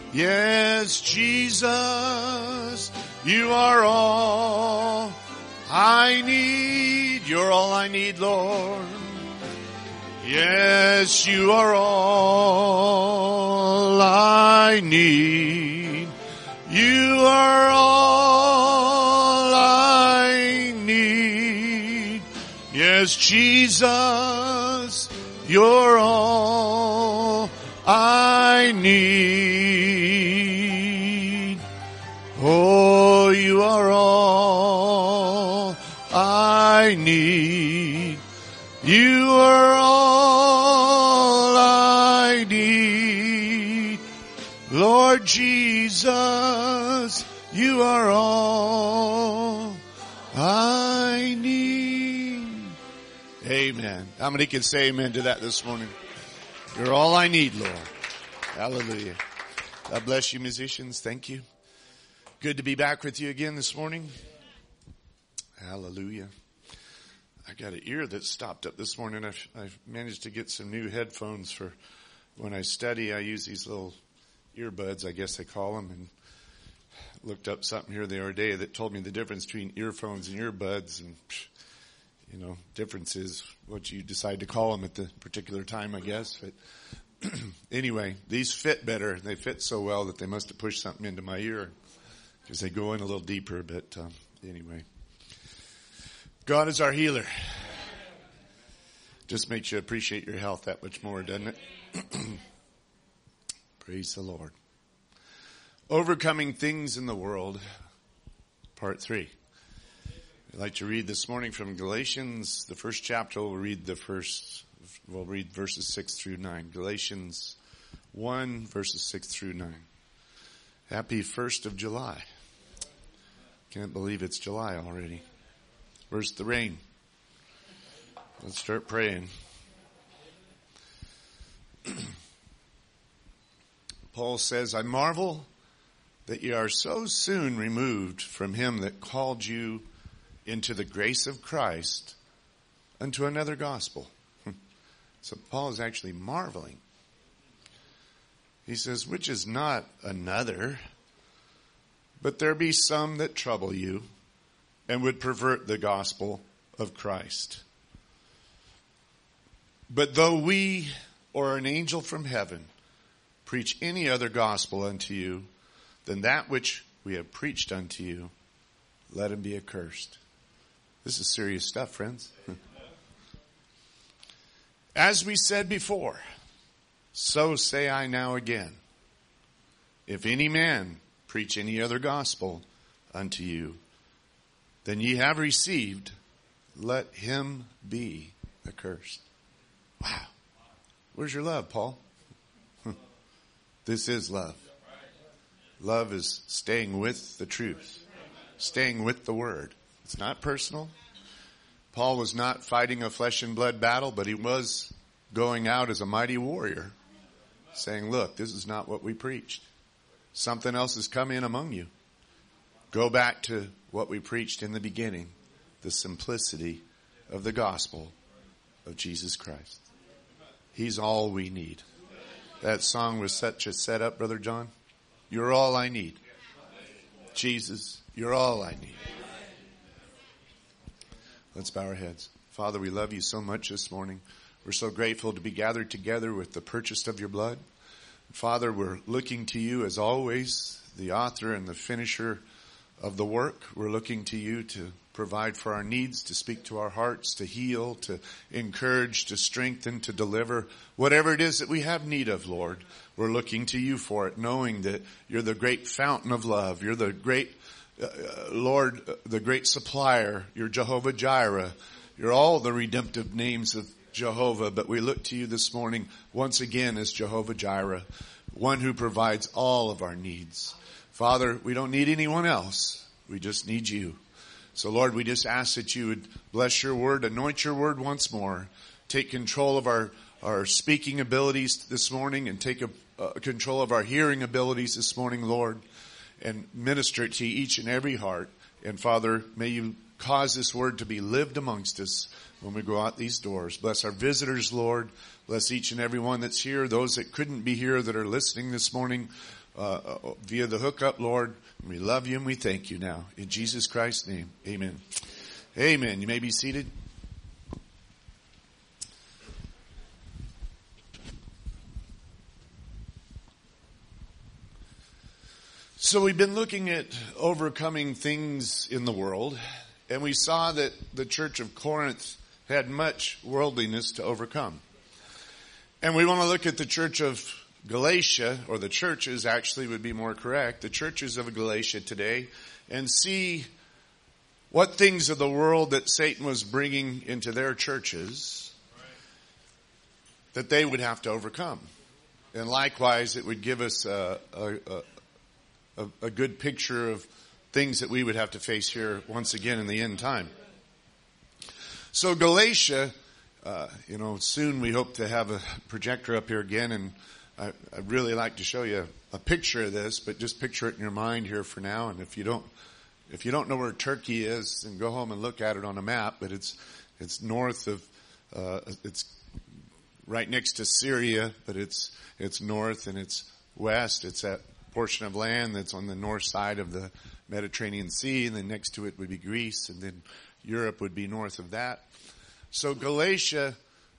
Yes, Jesus, you are all I need. You're all I need, Lord. Yes, you are all I need. You are all I need. Yes, Jesus, you're all I need. Oh, you are all I need. You are all I need. Lord Jesus, you are all I need. Amen. How many can say amen to that this morning? You're all I need, Lord. Hallelujah. God bless you, musicians. Thank you. Good to be back with you again this morning. Hallelujah. I got an ear that stopped up this morning. I've managed to get some new headphones for when I study. I use these little earbuds, I guess they call them, and looked up something here the other day that told me the difference between earphones and earbuds, and difference is what you decide to call them at the particular time, I guess. But anyway, these fit better. They fit so well that they must have pushed something into my ear because they go in a little deeper. But anyway, God is our healer. Just makes you appreciate your health that much more, doesn't it? Praise the Lord. Overcoming things in the world, part 3. I'd like to read this morning from Galatians, the first chapter. We'll read verses 6 through 9. Galatians 1, verses 6 through 9. Happy 1st of July. Can't believe it's July already. Where's the rain? Let's start praying. Paul says, I marvel that you are so soon removed from him that called you into the grace of Christ unto another gospel. So Paul is actually marveling. He says, which is not another, but there be some that trouble you and would pervert the gospel of Christ. But though we or an angel from heaven preach any other gospel unto you than that which we have preached unto you, let him be accursed. This is serious stuff, friends. As we said before, so say I now again. If any man preach any other gospel unto you than ye have received, let him be accursed. Wow. Where's your love, Paul? This is love. Love is staying with the truth, staying with the word. It's not personal. Paul was not fighting a flesh and blood battle, but he was going out as a mighty warrior, saying, look, this is not what we preached. Something else has come in among you. Go back to what we preached in the beginning, the simplicity of the gospel of Jesus Christ. He's all we need. That song was such a setup, Brother John. You're all I need. Jesus, you're all I need. Let's bow our heads. Father, we love you so much this morning. We're so grateful to be gathered together with the purchase of your blood. Father, we're looking to you as always, the author and the finisher of the work. We're looking to you to provide for our needs, to speak to our hearts, to heal, to encourage, to strengthen, to deliver. Whatever it is that we have need of, Lord, we're looking to you for it, knowing that you're the great fountain of love. You're the great, Lord, the great supplier. You're Jehovah Jireh. You're all the redemptive names of Jehovah, but we look to you this morning once again as Jehovah Jireh, one who provides all of our needs. Father, we don't need anyone else. We just need you. So Lord, we just ask that you would bless your word, anoint your word once more, take control of our speaking abilities this morning, and take control of our hearing abilities this morning, Lord, and minister it to each and every heart. And Father, may you cause this word to be lived amongst us when we go out these doors. Bless our visitors, Lord. Bless each and every one that's here, those that couldn't be here that are listening this morning. via the hookup, Lord. We love you and we thank you now. In Jesus Christ's name, amen. Amen. You may be seated. So we've been looking at overcoming things in the world, and we saw that the church of Corinth had much worldliness to overcome. And we want to look at the church of Galatia, or the churches actually would be more correct, the churches of Galatia today, and see what things of the world that Satan was bringing into their churches that they would have to overcome. And likewise, it would give us a good picture of things that we would have to face here once again in the end time. So Galatia, soon we hope to have a projector up here again, and I'd really like to show you a picture of this, but just picture it in your mind here for now. And if you don't know where Turkey is, then go home and look at it on a map. But it's north of, it's right next to Syria, but it's north and it's west. It's that portion of land that's on the north side of the Mediterranean Sea, and then next to it would be Greece, and then Europe would be north of that. So Galatia,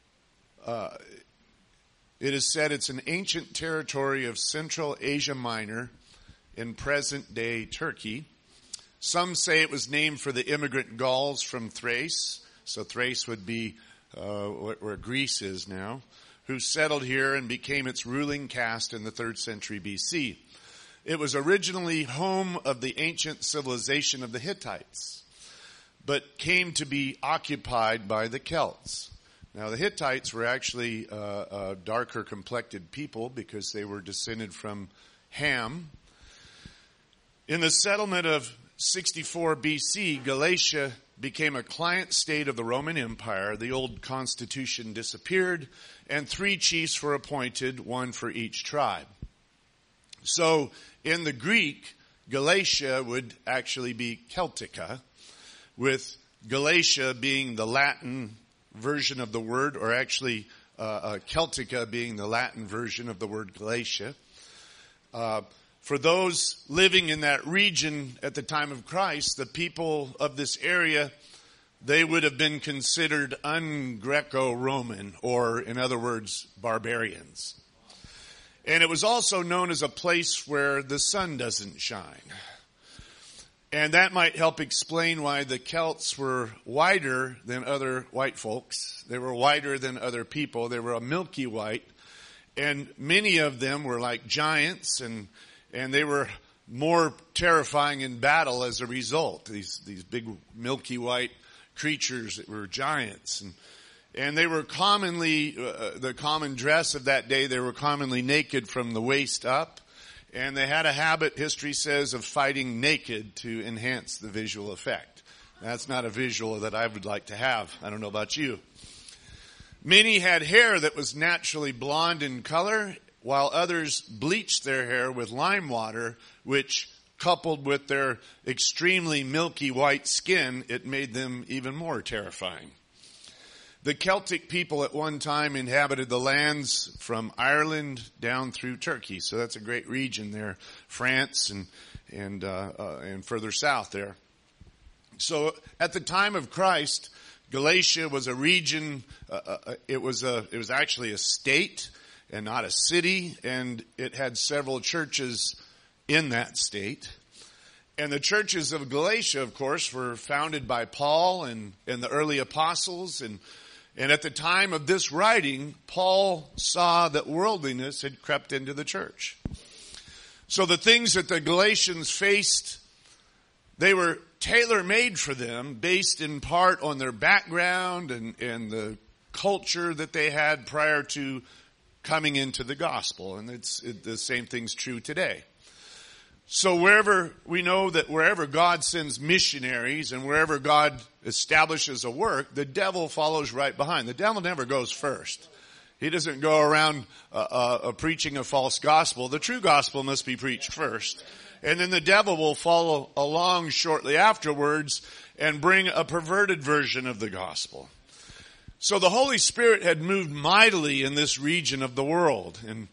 it is said it's an ancient territory of Central Asia Minor in present-day Turkey. Some say it was named for the immigrant Gauls from Thrace. So Thrace would be where Greece is now, who settled here and became its ruling caste in the 3rd century BC. It was originally home of the ancient civilization of the Hittites, but came to be occupied by the Celts. Now, the Hittites were actually a darker complected people because they were descended from Ham. In the settlement of 64 BC, Galatia became a client state of the Roman Empire. The old constitution disappeared, and 3 chiefs were appointed, one for each tribe. So, in the Greek, Galatia would actually be Celtica, with Galatia being the Latin version of the word, or actually Celtica being the Latin version of the word Galatia. For those living in that region at the time of Christ, the people of this area, they would have been considered un-Greco-Roman, or in other words, barbarians. And it was also known as a place where the sun doesn't shine. And that might help explain why the Celts were whiter than other white folks. They were whiter than other people. They were a milky white. And many of them were like giants, and they were more terrifying in battle as a result. These big milky white creatures that were giants. And they were commonly, the common dress of that day, they were commonly naked from the waist up. And they had a habit, history says, of fighting naked to enhance the visual effect. That's not a visual that I would like to have. I don't know about you. Many had hair that was naturally blonde in color, while others bleached their hair with lime water, which, coupled with their extremely milky white skin, it made them even more terrifying. The Celtic people at one time inhabited the lands from Ireland down through Turkey. So that's a great region there, France and further south there. So at the time of Christ, Galatia was a region. It was actually a state and not a city, and it had several churches in that state. And the churches of Galatia, of course, were founded by Paul and the early apostles. And at the time of this writing, Paul saw that worldliness had crept into the church. So the things that the Galatians faced, they were tailor-made for them, based in part on their background and the culture that they had prior to coming into the gospel. And the same thing's true today. So we know that wherever God sends missionaries and wherever God establishes a work, the devil follows right behind. The devil never goes first. He doesn't go around preaching a false gospel. The true gospel must be preached first. And then the devil will follow along shortly afterwards and bring a perverted version of the gospel. So the Holy Spirit had moved mightily in this region of the world. And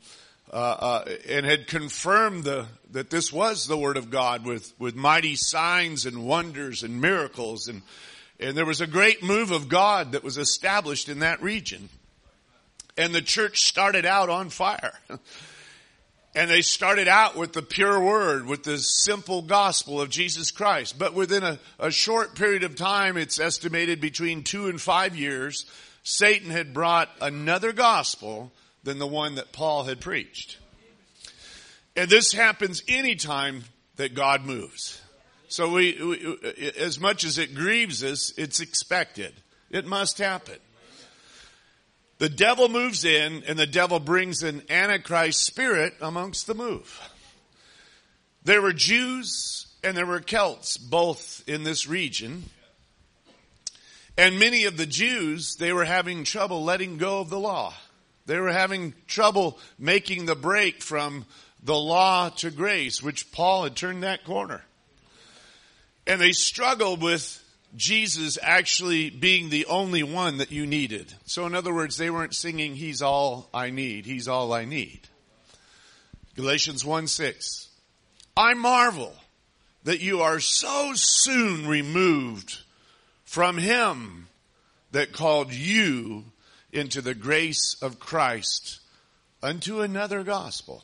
and had confirmed that this was the Word of God with mighty signs and wonders and miracles. And there was a great move of God that was established in that region. And the church started out on fire. And they started out with the pure word, with the simple gospel of Jesus Christ. But within a short period of time, it's estimated between 2 and 5 years, Satan had brought another gospel than the one that Paul had preached. And this happens anytime that God moves. So we as much as it grieves us, it's expected. It must happen. The devil moves in, and the devil brings an Antichrist spirit amongst the move. There were Jews and there were Celts both in this region. And many of the Jews, they were having trouble letting go of the law. They were having trouble making the break from the law to grace, which Paul had turned that corner. And they struggled with Jesus actually being the only one that you needed. So in other words, they weren't singing, He's all I need. He's all I need. Galatians 1:6. I marvel that you are so soon removed from Him that called you into the grace of Christ unto another gospel.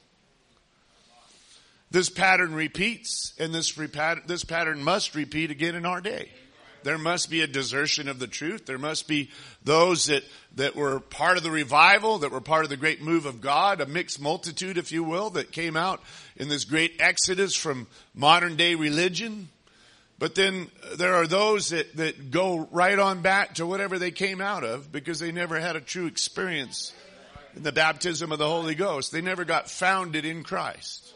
This pattern repeats, and this pattern must repeat again in our day. There must be a desertion of the truth. There must be those that were part of the revival, that were part of the great move of God, a mixed multitude, if you will, that came out in this great exodus from modern day religion. But then there are those that go right on back to whatever they came out of because they never had a true experience in the baptism of the Holy Ghost. They never got founded in Christ.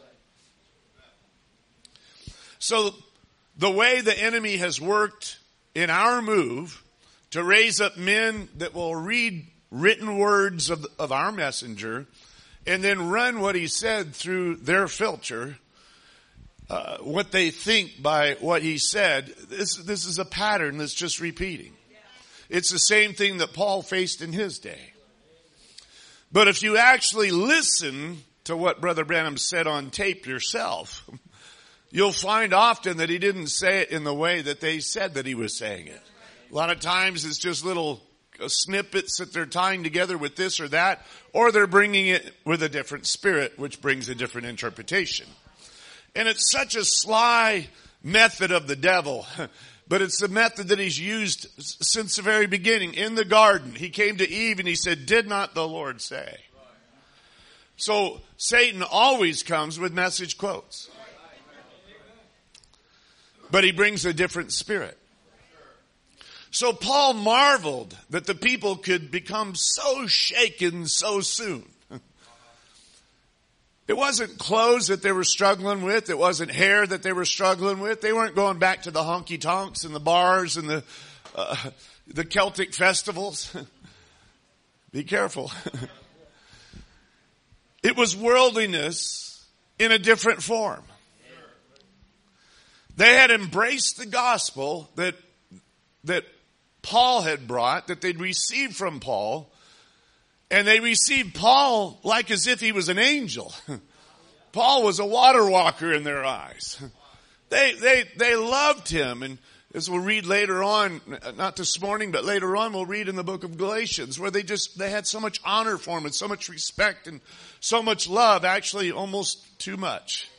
So the way the enemy has worked in our move to raise up men that will read written words of our messenger and then run what he said through their filter, what they think by what he said, this is a pattern that's just repeating. It's the same thing that Paul faced in his day. But if you actually listen to what Brother Branham said on tape yourself, you'll find often that he didn't say it in the way that they said that he was saying it. A lot of times it's just little snippets that they're tying together with this or that, or they're bringing it with a different spirit, which brings a different interpretation. And it's such a sly method of the devil, but it's the method that he's used since the very beginning. In the garden, he came to Eve and he said, "Did not the Lord say?" So Satan always comes with message quotes. But he brings a different spirit. So Paul marveled that the people could become so shaken so soon. It wasn't clothes that they were struggling with. It wasn't hair that they were struggling with. They weren't going back to the honky tonks and the bars and the Celtic festivals. Be careful. It was worldliness in a different form. They had embraced the gospel that Paul had brought, that they'd received from Paul, and they received Paul like as if he was an angel. Paul was a water walker in their eyes. They loved him, and as we'll read later on, not this morning, but later on we'll read in the book of Galatians, where they had so much honor for him and so much respect and so much love, actually almost too much.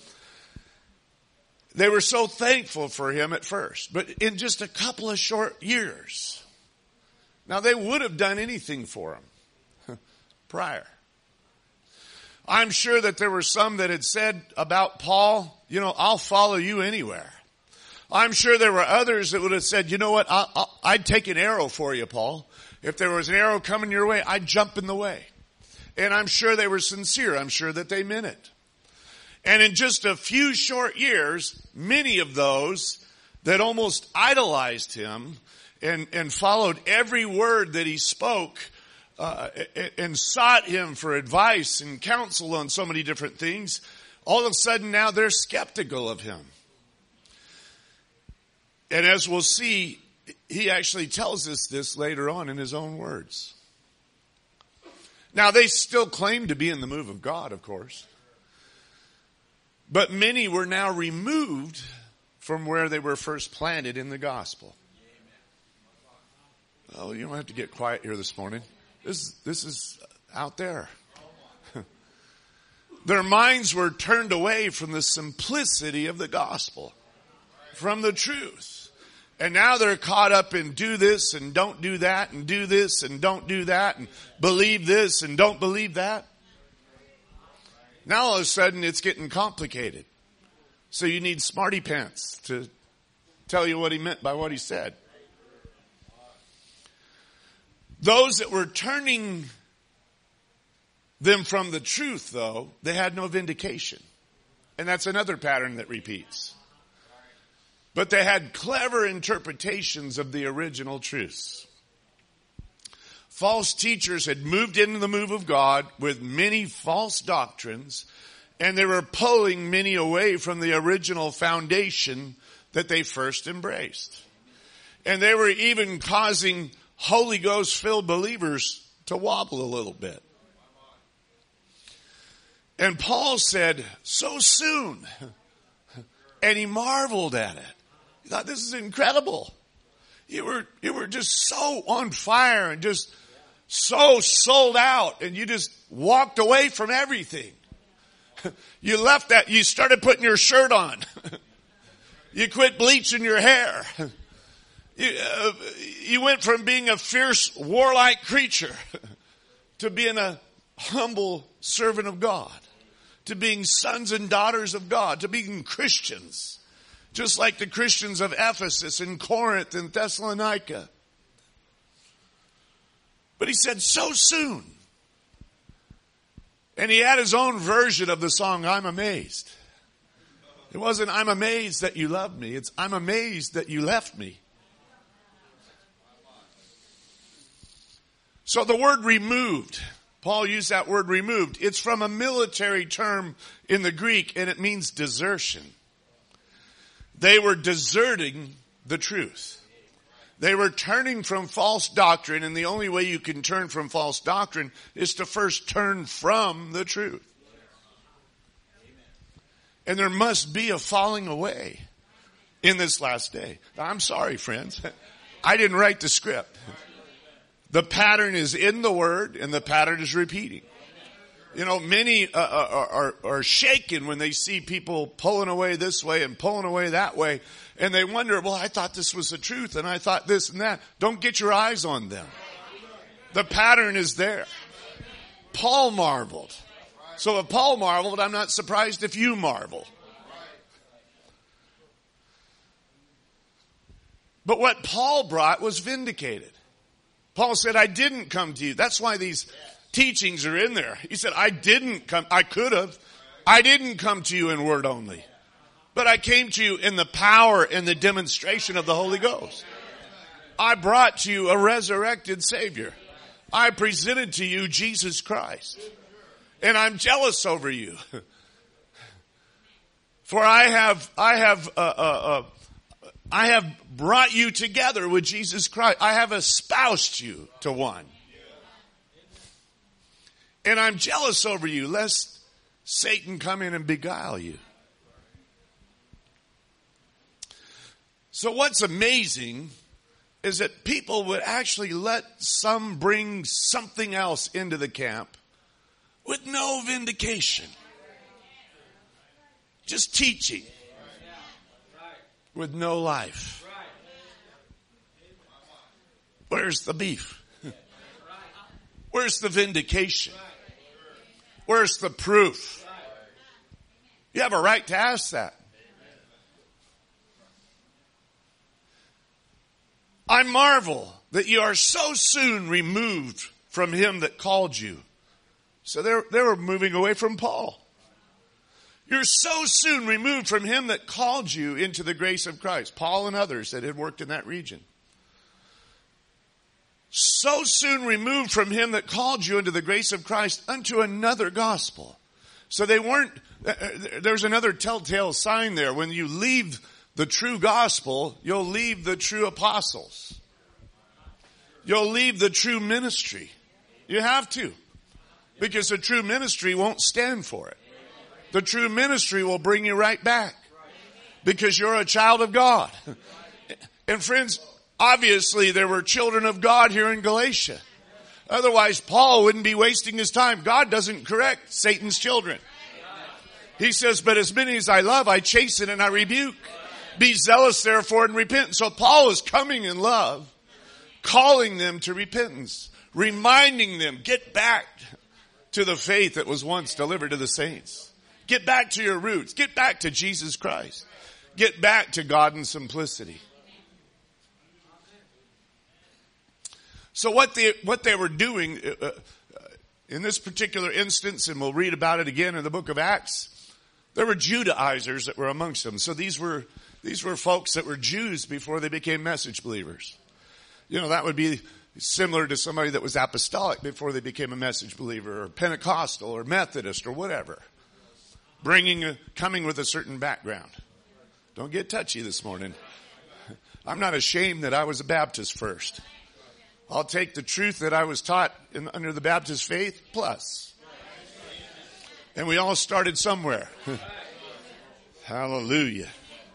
They were so thankful for him at first, but in just a couple of short years. Now they would have done anything for him prior. I'm sure that there were some that had said about Paul, I'll follow you anywhere. I'm sure there were others that would have said, you know what, I'd take an arrow for you, Paul. If there was an arrow coming your way, I'd jump in the way. And I'm sure they were sincere. I'm sure that they meant it. And in just a few short years, many of those that almost idolized him and followed every word that he spoke and sought him for advice and counsel on so many different things, all of a sudden now they're skeptical of him. And as we'll see, he actually tells us this later on in his own words. Now, they still claim to be in the move of God, of course. But many were now removed from where they were first planted in the gospel. Oh, you don't have to get quiet here this morning. This is out there. Their minds were turned away from the simplicity of the gospel, from the truth. And now they're caught up in do this and don't do that, and do this and don't do that, and believe this and don't believe that. Now all of a sudden it's getting complicated. So you need smarty pants to tell you what he meant by what he said. Those that were turning them from the truth, though, they had no vindication. And that's another pattern that repeats. But they had clever interpretations of the original truths. False teachers had moved into the move of God with many false doctrines, and they were pulling many away from the original foundation that they first embraced. And they were even causing Holy Ghost-filled believers to wobble a little bit. And Paul said, so soon. And he marveled at it. He thought, this is incredible. You were just so on fire and just so sold out, and you just walked away from everything. You left that, you started putting your shirt on. You quit bleaching your hair. You went from being a fierce, warlike creature to being a humble servant of God, to being sons and daughters of God, to being Christians, just like the Christians of Ephesus and Corinth and Thessalonica. But he said, so soon. And he had his own version of the song, I'm amazed. It wasn't, I'm amazed that you loved me. It's, I'm amazed that you left me. So the word removed, Paul used that word removed. It's from a military term in the Greek, and it means desertion. They were deserting the truth. They were turning from false doctrine, and the only way you can turn from false doctrine is to first turn from the truth. And there must be a falling away in this last day. I'm sorry, friends. I didn't write the script. The pattern is in the Word, and the pattern is repeating. You know, many are shaken when they see people pulling away this way and pulling away that way. And they wonder, well, I thought this was the truth, and I thought this and that. Don't get your eyes on them. The pattern is there. Paul marveled. So if Paul marveled, I'm not surprised if you marvel. But what Paul brought was vindicated. Paul said, I didn't come to you. That's why these teachings are in there. He said, I didn't come. I could have. I didn't come to you in word only. But I came to you in the power and the demonstration of the Holy Ghost. I brought to you a resurrected Savior. I presented to you Jesus Christ. And I'm jealous over you. For I have brought you together with Jesus Christ. I have espoused you to one. And I'm jealous over you, lest Satan come in and beguile you. So what's amazing is that people would actually let some bring something else into the camp with no vindication. Just teaching with no life. Where's the beef? Where's the vindication? Where's the proof? You have a right to ask that. I marvel that you are so soon removed from him that called you. So they were moving away from Paul. You're so soon removed from him that called you into the grace of Christ. Paul and others that had worked in that region. So soon removed from him that called you into the grace of Christ unto another gospel. So they weren't, there's another telltale sign there. When you leave the true gospel, you'll leave the true apostles. You'll leave the true ministry. You have to. Because the true ministry won't stand for it. The true ministry will bring you right back. Because you're a child of God. And friends, obviously there were children of God here in Galatia. Otherwise, Paul wouldn't be wasting his time. God doesn't correct Satan's children. He says, but as many as I love, I chasten and I rebuke. Be zealous, therefore, and repent. So Paul is coming in love, calling them to repentance, reminding them, get back to the faith that was once delivered to the saints. Get back to your roots. Get back to Jesus Christ. Get back to God in simplicity. So what they were doing in this particular instance, and we'll read about it again in the book of Acts, there were Judaizers that were amongst them. So these were folks that were Jews before they became message believers. You know, that would be similar to somebody that was apostolic before they became a message believer, or Pentecostal, or Methodist, or whatever. Coming with a certain background. Don't get touchy this morning. I'm not ashamed that I was a Baptist first. I'll take the truth that I was taught under the Baptist faith plus. And we all started somewhere. Hallelujah.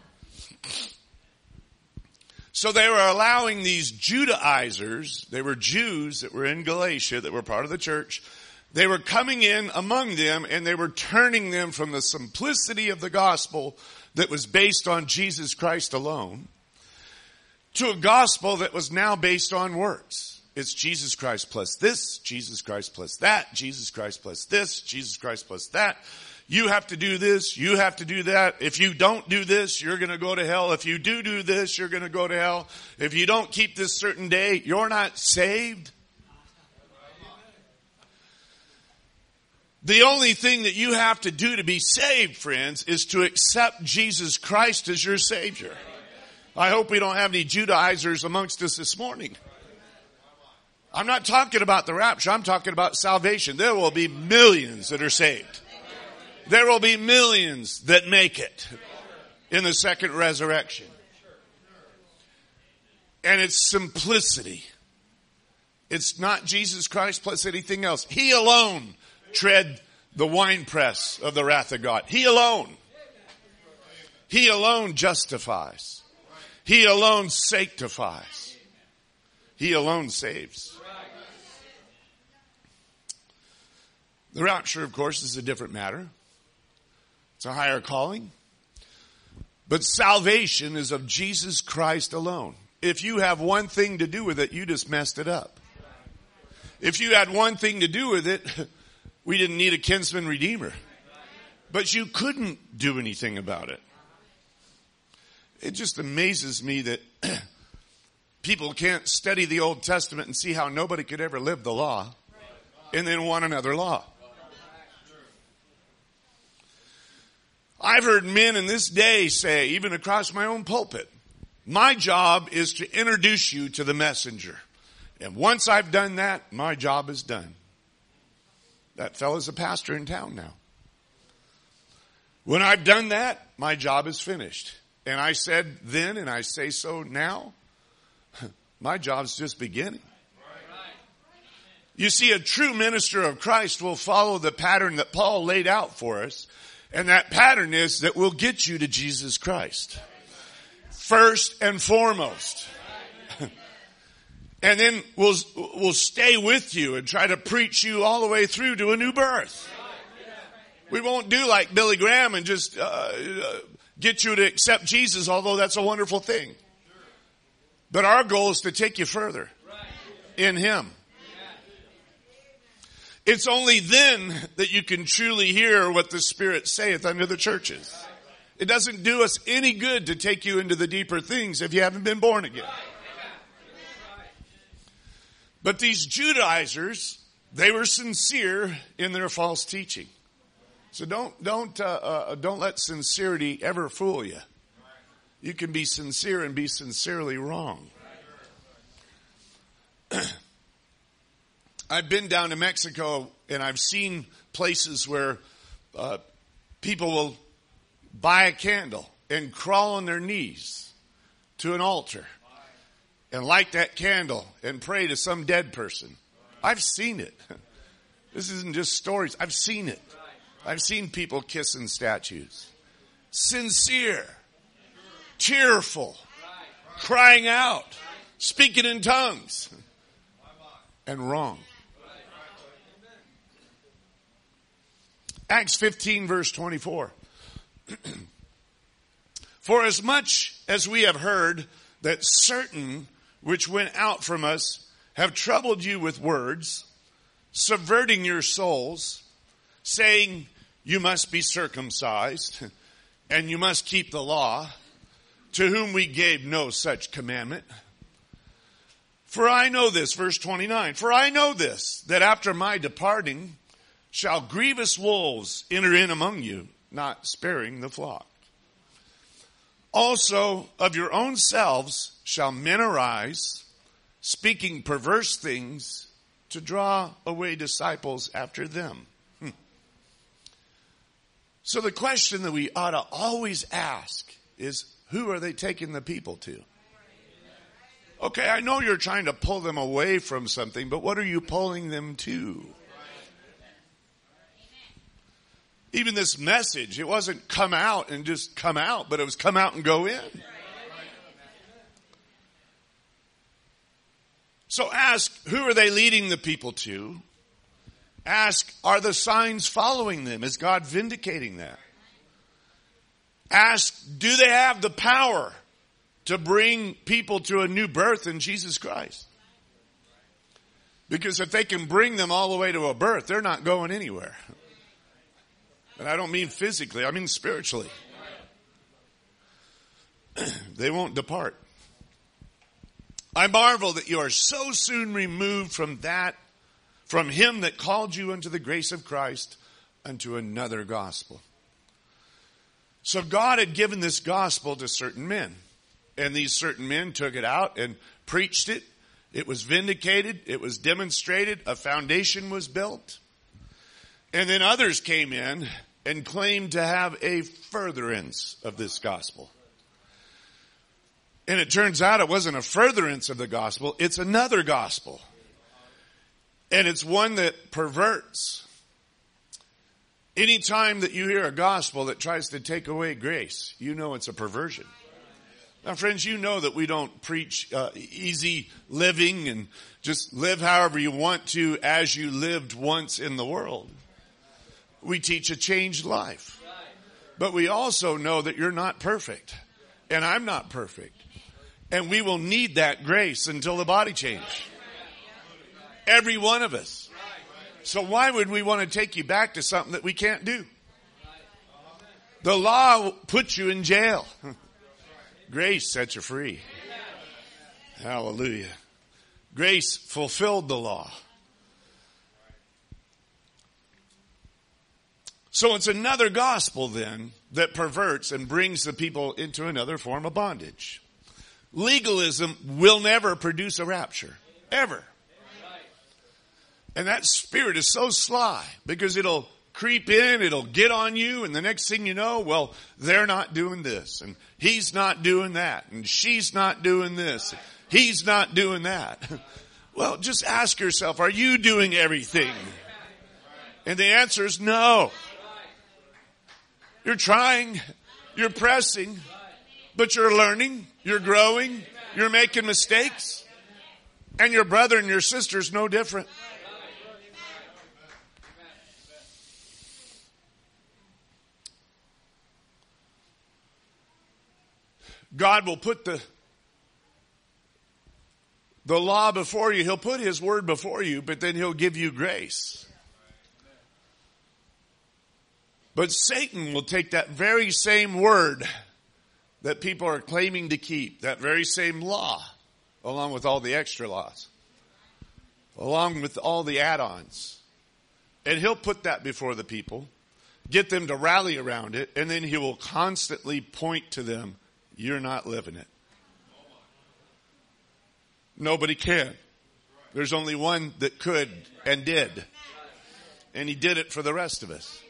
So they were allowing these Judaizers, they were Jews that were in Galatia, that were part of the church. They were coming in among them and they were turning them from the simplicity of the gospel that was based on Jesus Christ alone to a gospel that was now based on works. It's Jesus Christ plus this, Jesus Christ plus that, Jesus Christ plus this, Jesus Christ plus that. You have to do this, you have to do that. If you don't do this, you're going to go to hell. If you do this, you're going to go to hell. If you don't keep this certain day, you're not saved. The only thing that you have to do to be saved, friends, is to accept Jesus Christ as your Savior. I hope we don't have any Judaizers amongst us this morning. I'm not talking about the rapture. I'm talking about salvation. There will be millions that are saved. There will be millions that make it in the second resurrection. And it's simplicity. It's not Jesus Christ plus anything else. He alone tread the winepress of the wrath of God. He alone. He alone justifies. He alone sanctifies. He alone saves. The rapture, of course, is a different matter. It's a higher calling. But salvation is of Jesus Christ alone. If you have one thing to do with it, you just messed it up. If you had one thing to do with it, we didn't need a kinsman redeemer. But you couldn't do anything about it. It just amazes me that people can't study the Old Testament and see how nobody could ever live the law and then want another law. I've heard men in this day say, even across my own pulpit, my job is to introduce you to the messenger. And once I've done that, my job is done. That fellow's a pastor in town now. When I've done that, my job is finished. And I said then, and I say so now, my job's just beginning. You see, a true minister of Christ will follow the pattern that Paul laid out for us. And that pattern is that we'll get you to Jesus Christ. First and foremost. And then we'll stay with you and try to preach you all the way through to a new birth. We won't do like Billy Graham and just get you to accept Jesus, although that's a wonderful thing. But our goal is to take you further in Him. It's only then that you can truly hear what the Spirit saith unto the churches. It doesn't do us any good to take you into the deeper things if you haven't been born again. But these Judaizers, they were sincere in their false teaching. So don't let sincerity ever fool you. You can be sincere and be sincerely wrong. I've been down to Mexico and I've seen places where people will buy a candle and crawl on their knees to an altar and light that candle and pray to some dead person. I've seen it. This isn't just stories. I've seen it. I've seen people kissing statues. Sincere, cheerful, crying out, speaking in tongues, and wrong. Acts 15 verse 24. For as much as we have heard that certain which went out from us have troubled you with words, subverting your souls, saying you must be circumcised and you must keep the law, to whom we gave no such commandment. For I know this, verse 29, for I know this, that after my departing shall grievous wolves enter in among you, not sparing the flock. Also of your own selves shall men arise, speaking perverse things, to draw away disciples after them. So the question that we ought to always ask is, who are they taking the people to? Okay, I know you're trying to pull them away from something, but what are you pulling them to? Even this message, it wasn't come out and just come out, but it was come out and go in. So ask, who are they leading the people to? Ask, are the signs following them? Is God vindicating that? Ask, do they have the power to bring people to a new birth in Jesus Christ? Because if they can bring them all the way to a birth, they're not going anywhere. And I don't mean physically, I mean spiritually. They won't depart. I marvel that you are so soon removed from him that called you unto the grace of Christ, unto another gospel. So God had given this gospel to certain men. And these certain men took it out and preached it. It was vindicated. It was demonstrated. A foundation was built. And then others came in and claimed to have a furtherance of this gospel. And it turns out it wasn't a furtherance of the gospel. It's another gospel. And it's one that perverts. Anytime that you hear a gospel that tries to take away grace, you know it's a perversion. Now, friends, you know that we don't preach easy living and just live however you want to as you lived once in the world. We teach a changed life. But we also know that you're not perfect. And I'm not perfect. And we will need that grace until the body change. Every one of us. So why would we want to take you back to something that we can't do? The law puts you in jail. Grace sets you free. Hallelujah. Grace fulfilled the law. So it's another gospel then that perverts and brings the people into another form of bondage. Legalism will never produce a rapture. Ever. And that spirit is so sly because it'll creep in, it'll get on you, and the next thing you know, well, they're not doing this, and he's not doing that, and she's not doing this, and he's not doing that. Well, just ask yourself, are you doing everything? And the answer is no. You're trying, you're pressing, but you're learning, you're growing, you're making mistakes, and your brother and your sister's no different. God will put the law before you. He'll put His word before you, but then He'll give you grace. But Satan will take that very same word that people are claiming to keep, that very same law, along with all the extra laws, along with all the add-ons, and he'll put that before the people, get them to rally around it, and then he will constantly point to them, you're not living it. Nobody can. There's only one that could and did. And he did it for the rest of us.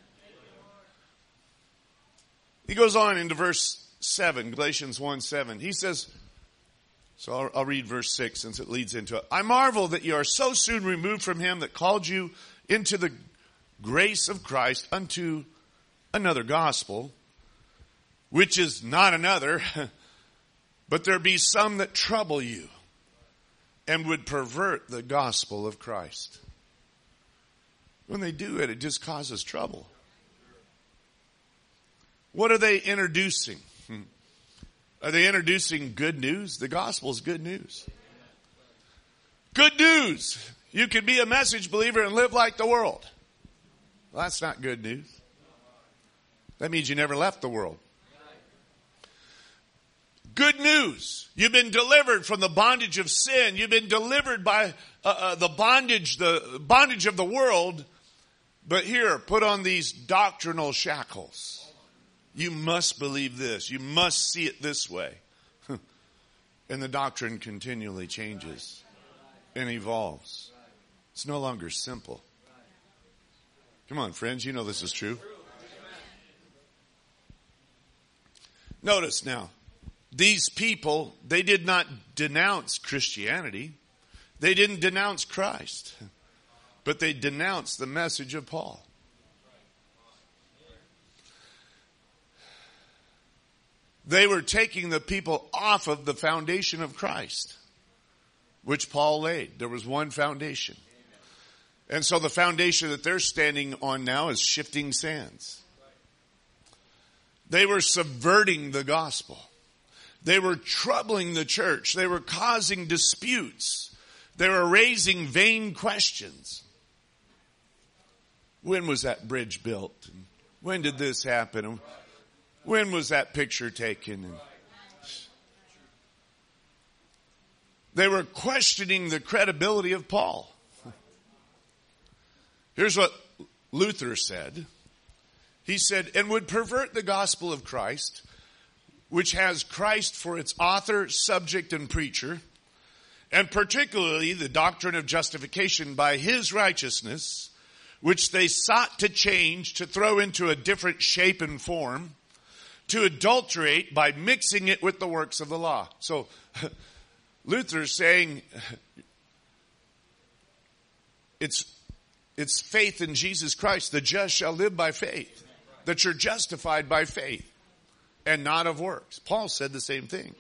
He goes on into verse 7, Galatians 1:7. He says, so I'll read verse 6 since it leads into it. I marvel that you are so soon removed from him that called you into the grace of Christ unto another gospel, which is not another, but there be some that trouble you and would pervert the gospel of Christ. When they do it, it just causes trouble. What are they introducing? Are they introducing good news? The gospel is good news. Good news. You can be a message believer and live like the world. Well, that's not good news. That means you never left the world. Good news. You've been delivered from the bondage of sin. You've been delivered by the bondage of the world. But here, put on these doctrinal shackles. You must believe this. You must see it this way. And the doctrine continually changes and evolves. It's no longer simple. Come on, friends, you know this is true. Notice now, these people, they did not denounce Christianity. They didn't denounce Christ. But they denounced the message of Paul. They were taking the people off of the foundation of Christ, which Paul laid. There was one foundation. And so the foundation that they're standing on now is shifting sands. They were subverting the gospel. They were troubling the church. They were causing disputes. They were raising vain questions. When was that bridge built? When did this happen? When was that picture taken? They were questioning the credibility of Paul. Here's what Luther said. He said, and would pervert the gospel of Christ, which has Christ for its author, subject, and preacher, and particularly the doctrine of justification by his righteousness, which they sought to change, to throw into a different shape and form, to adulterate by mixing it with the works of the law. So Luther's saying it's faith in Jesus Christ. The just shall live by faith. That you're justified by faith and not of works. Paul said the same thing.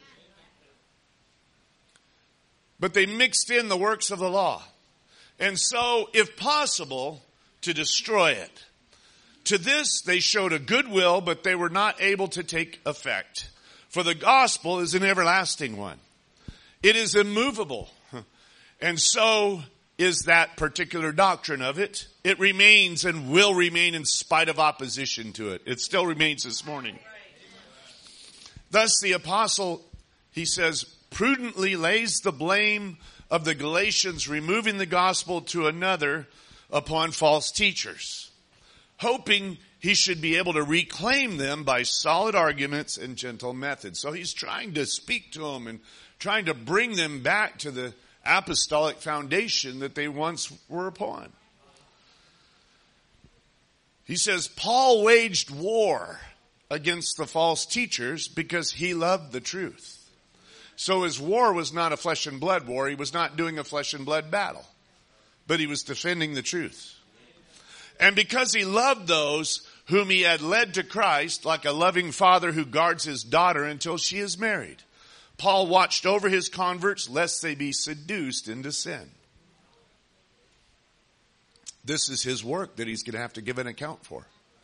But they mixed in the works of the law. And so, if possible, to destroy it. To this they showed a good will, but they were not able to take effect. For the gospel is an everlasting one. It is immovable. And so is that particular doctrine of it. It remains and will remain in spite of opposition to it. It still remains this morning. Thus the apostle, he says, prudently lays the blame of the Galatians removing the gospel to another upon false teachers, hoping he should be able to reclaim them by solid arguments and gentle methods. So he's trying to speak to them and trying to bring them back to the apostolic foundation that they once were upon. He says, Paul waged war against the false teachers because he loved the truth. So his war was not a flesh and blood war. He was not doing a flesh and blood battle, but he was defending the truth. And because he loved those whom he had led to Christ, like a loving father who guards his daughter until she is married, Paul watched over his converts lest they be seduced into sin. This is his work that he's going to have to give an account for.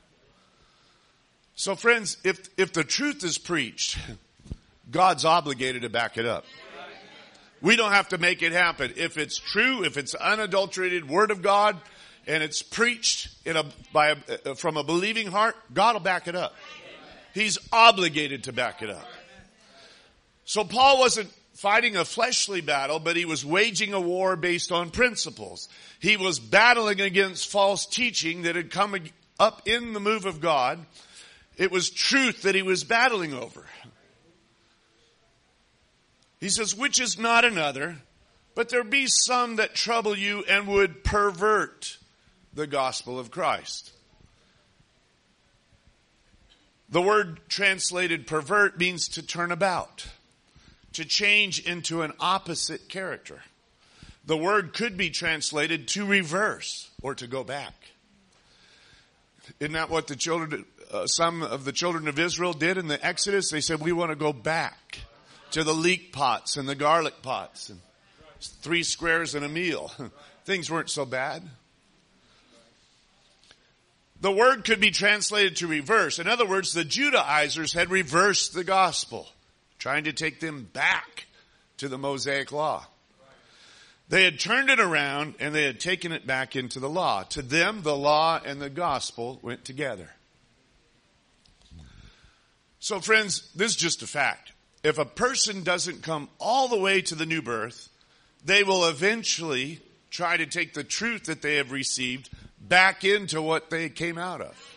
So friends, if the truth is preached, God's obligated to back it up. We don't have to make it happen. If it's true, if it's unadulterated word of God, and it's preached from a believing heart, God will back it up. He's obligated to back it up. So Paul wasn't fighting a fleshly battle, but he was waging a war based on principles. He was battling against false teaching that had come up in the move of God. It was truth that he was battling over. He says, which is not another, but there be some that trouble you and would pervert the gospel of Christ. The word translated pervert means to turn about, to change into an opposite character. The word could be translated to reverse or to go back. Isn't that what some of the children of Israel did in the Exodus? They said, we want to go back to the leek pots and the garlic pots and 3 squares and a meal. Things weren't so bad. The word could be translated to reverse. In other words, the Judaizers had reversed the gospel, trying to take them back to the Mosaic law. They had turned it around and they had taken it back into the law. To them, the law and the gospel went together. So friends, this is just a fact. If a person doesn't come all the way to the new birth, they will eventually try to take the truth that they have received back into what they came out of.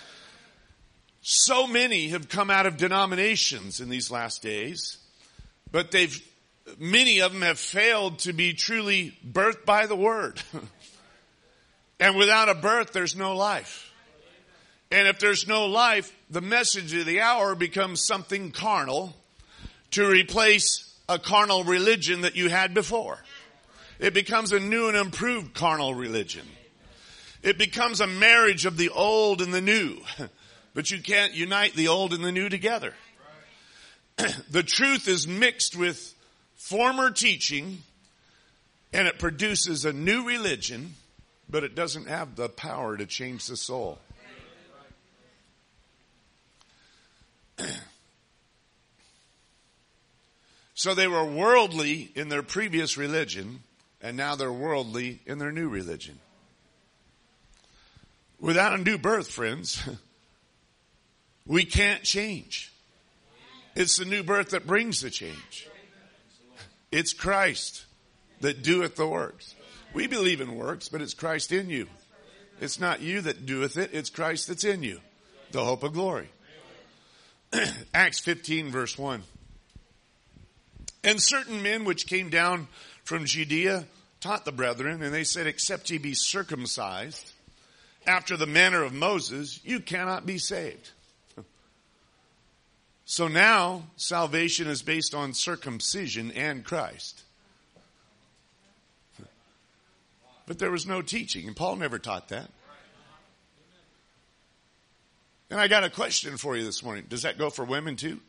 So many have come out of denominations in these last days, but many of them have failed to be truly birthed by the word. And without a birth, there's no life. And if there's no life, the message of the hour becomes something carnal to replace a carnal religion that you had before. It becomes a new and improved carnal religion. It becomes a marriage of the old and the new. But you can't unite the old and the new together. The truth is mixed with former teaching, and it produces a new religion, but it doesn't have the power to change the soul. So they were worldly in their previous religion, and now they're worldly in their new religion. Without a new birth, friends, we can't change. It's the new birth that brings the change. It's Christ that doeth the works. We believe in works, but it's Christ in you. It's not you that doeth it, it's Christ that's in you. The hope of glory. Acts 15 verse 1. And certain men which came down from Judea taught the brethren, and they said, except ye be circumcised after the manner of Moses, you cannot be saved. So now salvation is based on circumcision and Christ. But there was no teaching, and Paul never taught that. And I got a question for you this morning. Does that go for women too?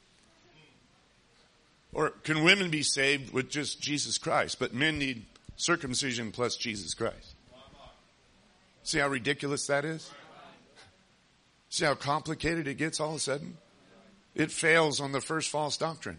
Or can women be saved with just Jesus Christ, but men need circumcision plus Jesus Christ? See how ridiculous that is? See how complicated it gets all of a sudden? It fails on the first false doctrine.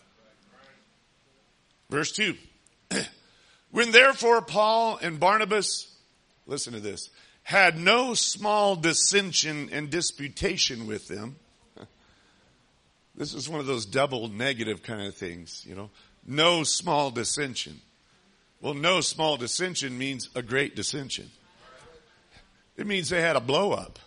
Verse 2. When therefore Paul and Barnabas, listen to this, had no small dissension and disputation with them. This is one of those double negative kind of things, you know. No small dissension. Well, no small dissension means a great dissension. It means they had a blow up.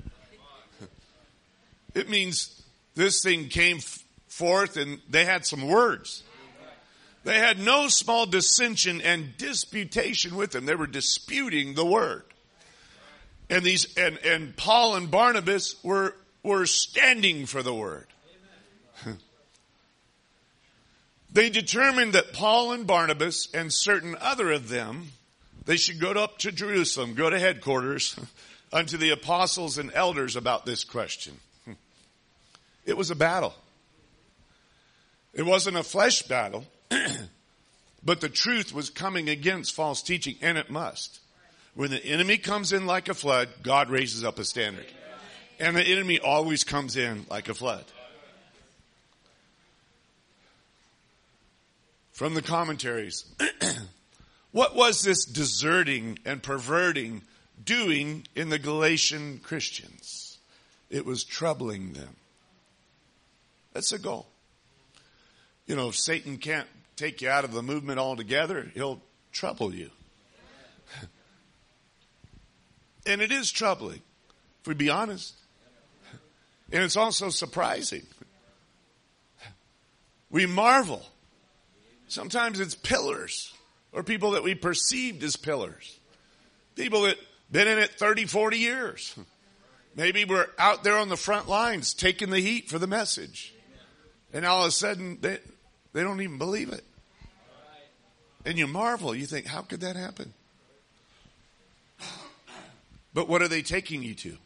It means this thing came forth and they had some words. They had no small dissension and disputation with them. They were disputing the word. And and Paul and Barnabas were standing for the word. They determined that Paul and Barnabas and certain other of them, they should go up to Jerusalem, go to headquarters unto the apostles and elders about this question. It was a battle. It wasn't a flesh battle, but the truth was coming against false teaching, and it must. When the enemy comes in like a flood, God raises up a standard. And the enemy always comes in like a flood. From the commentaries, what was this deserting and perverting doing in the Galatian Christians? It was troubling them. That's the goal. You know, if Satan can't take you out of the movement altogether, he'll trouble you. And it is troubling, if we be honest. And it's also surprising. We marvel. Sometimes it's pillars, or people that we perceived as pillars. People that been in it 30, 40 years. Maybe we're out there on the front lines taking the heat for the message. And all of a sudden, they don't even believe it. And you marvel. You think, how could that happen? But what are they taking you to?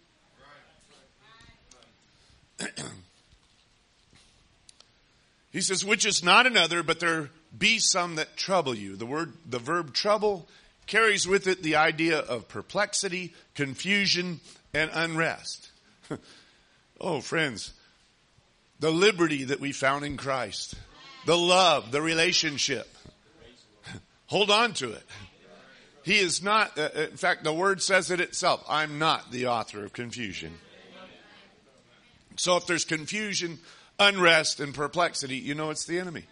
He says, which is not another, but there be some that trouble you. The verb trouble carries with it the idea of perplexity, confusion, and unrest. Oh, friends, the liberty that we found in Christ, the love, the relationship, hold on to it. He is not, in fact, the word says it itself. I'm not the author of confusion. So if there's confusion, unrest, and perplexity, you know it's the enemy.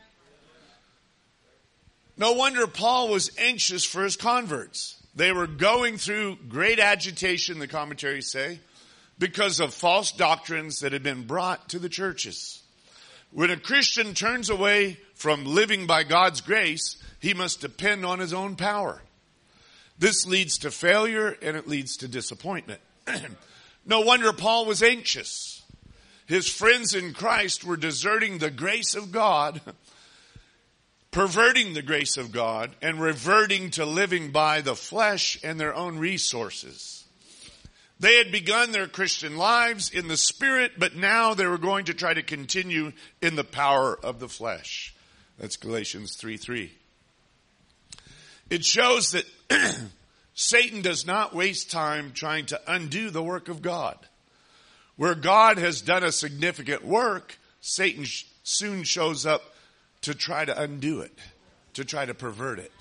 No wonder Paul was anxious for his converts. They were going through great agitation, the commentaries say, because of false doctrines that had been brought to the churches. When a Christian turns away from living by God's grace, he must depend on his own power. This leads to failure and it leads to disappointment. No wonder Paul was anxious. His friends in Christ were deserting the grace of God, perverting the grace of God, and reverting to living by the flesh and their own resources. They had begun their Christian lives in the Spirit, but now they were going to try to continue in the power of the flesh. That's Galatians 3:3. It shows that Satan does not waste time trying to undo the work of God. Where God has done a significant work, Satan soon shows up to try to undo it, to try to pervert it.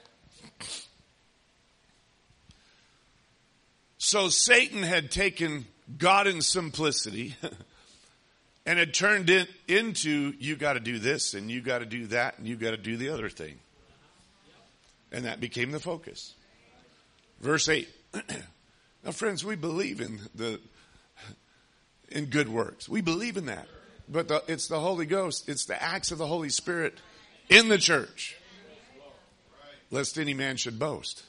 So Satan had taken God in simplicity and had turned it into, you got to do this and you got to do that and you got to do the other thing. And that became the focus. Verse 8. Now friends, we believe in good works. We believe in that. But it's the Holy Ghost. It's the acts of the Holy Spirit in the church. Lest any man should boast.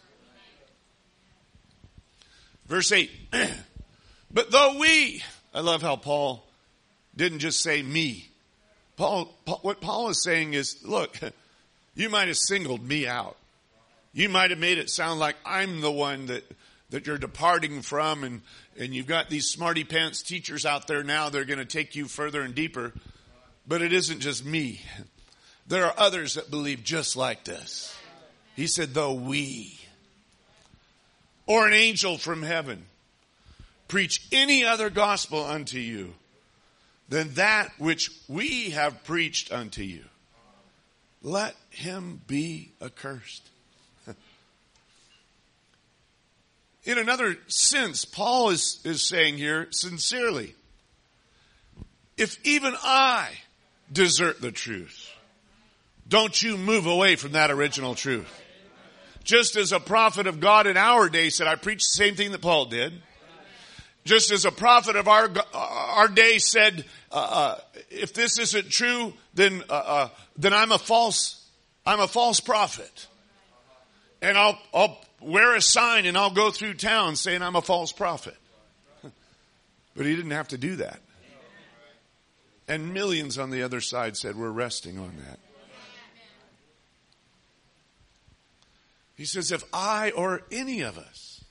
Verse 8. But though we, I love how Paul didn't just say me. What Paul is saying is, look, you might have singled me out. You might have made it sound like I'm the one that you're departing from, and you've got these smarty pants teachers out there now. They're going to take you further and deeper. But it isn't just me. There are others that believe just like this. He said, though we, or an angel from heaven, preach any other gospel unto you than that which we have preached unto you, let him be accursed. In another sense, Paul is saying here sincerely, if even I desert the truth, don't you move away from that original truth. Just as a prophet of God in our day said, I preached the same thing that Paul did. Just as a prophet of our day said, if this isn't true, then I'm a false prophet. And I'll wear a sign and I'll go through town saying I'm a false prophet. But he didn't have to do that. And millions on the other side said, we're resting on that. He says, if I or any of us,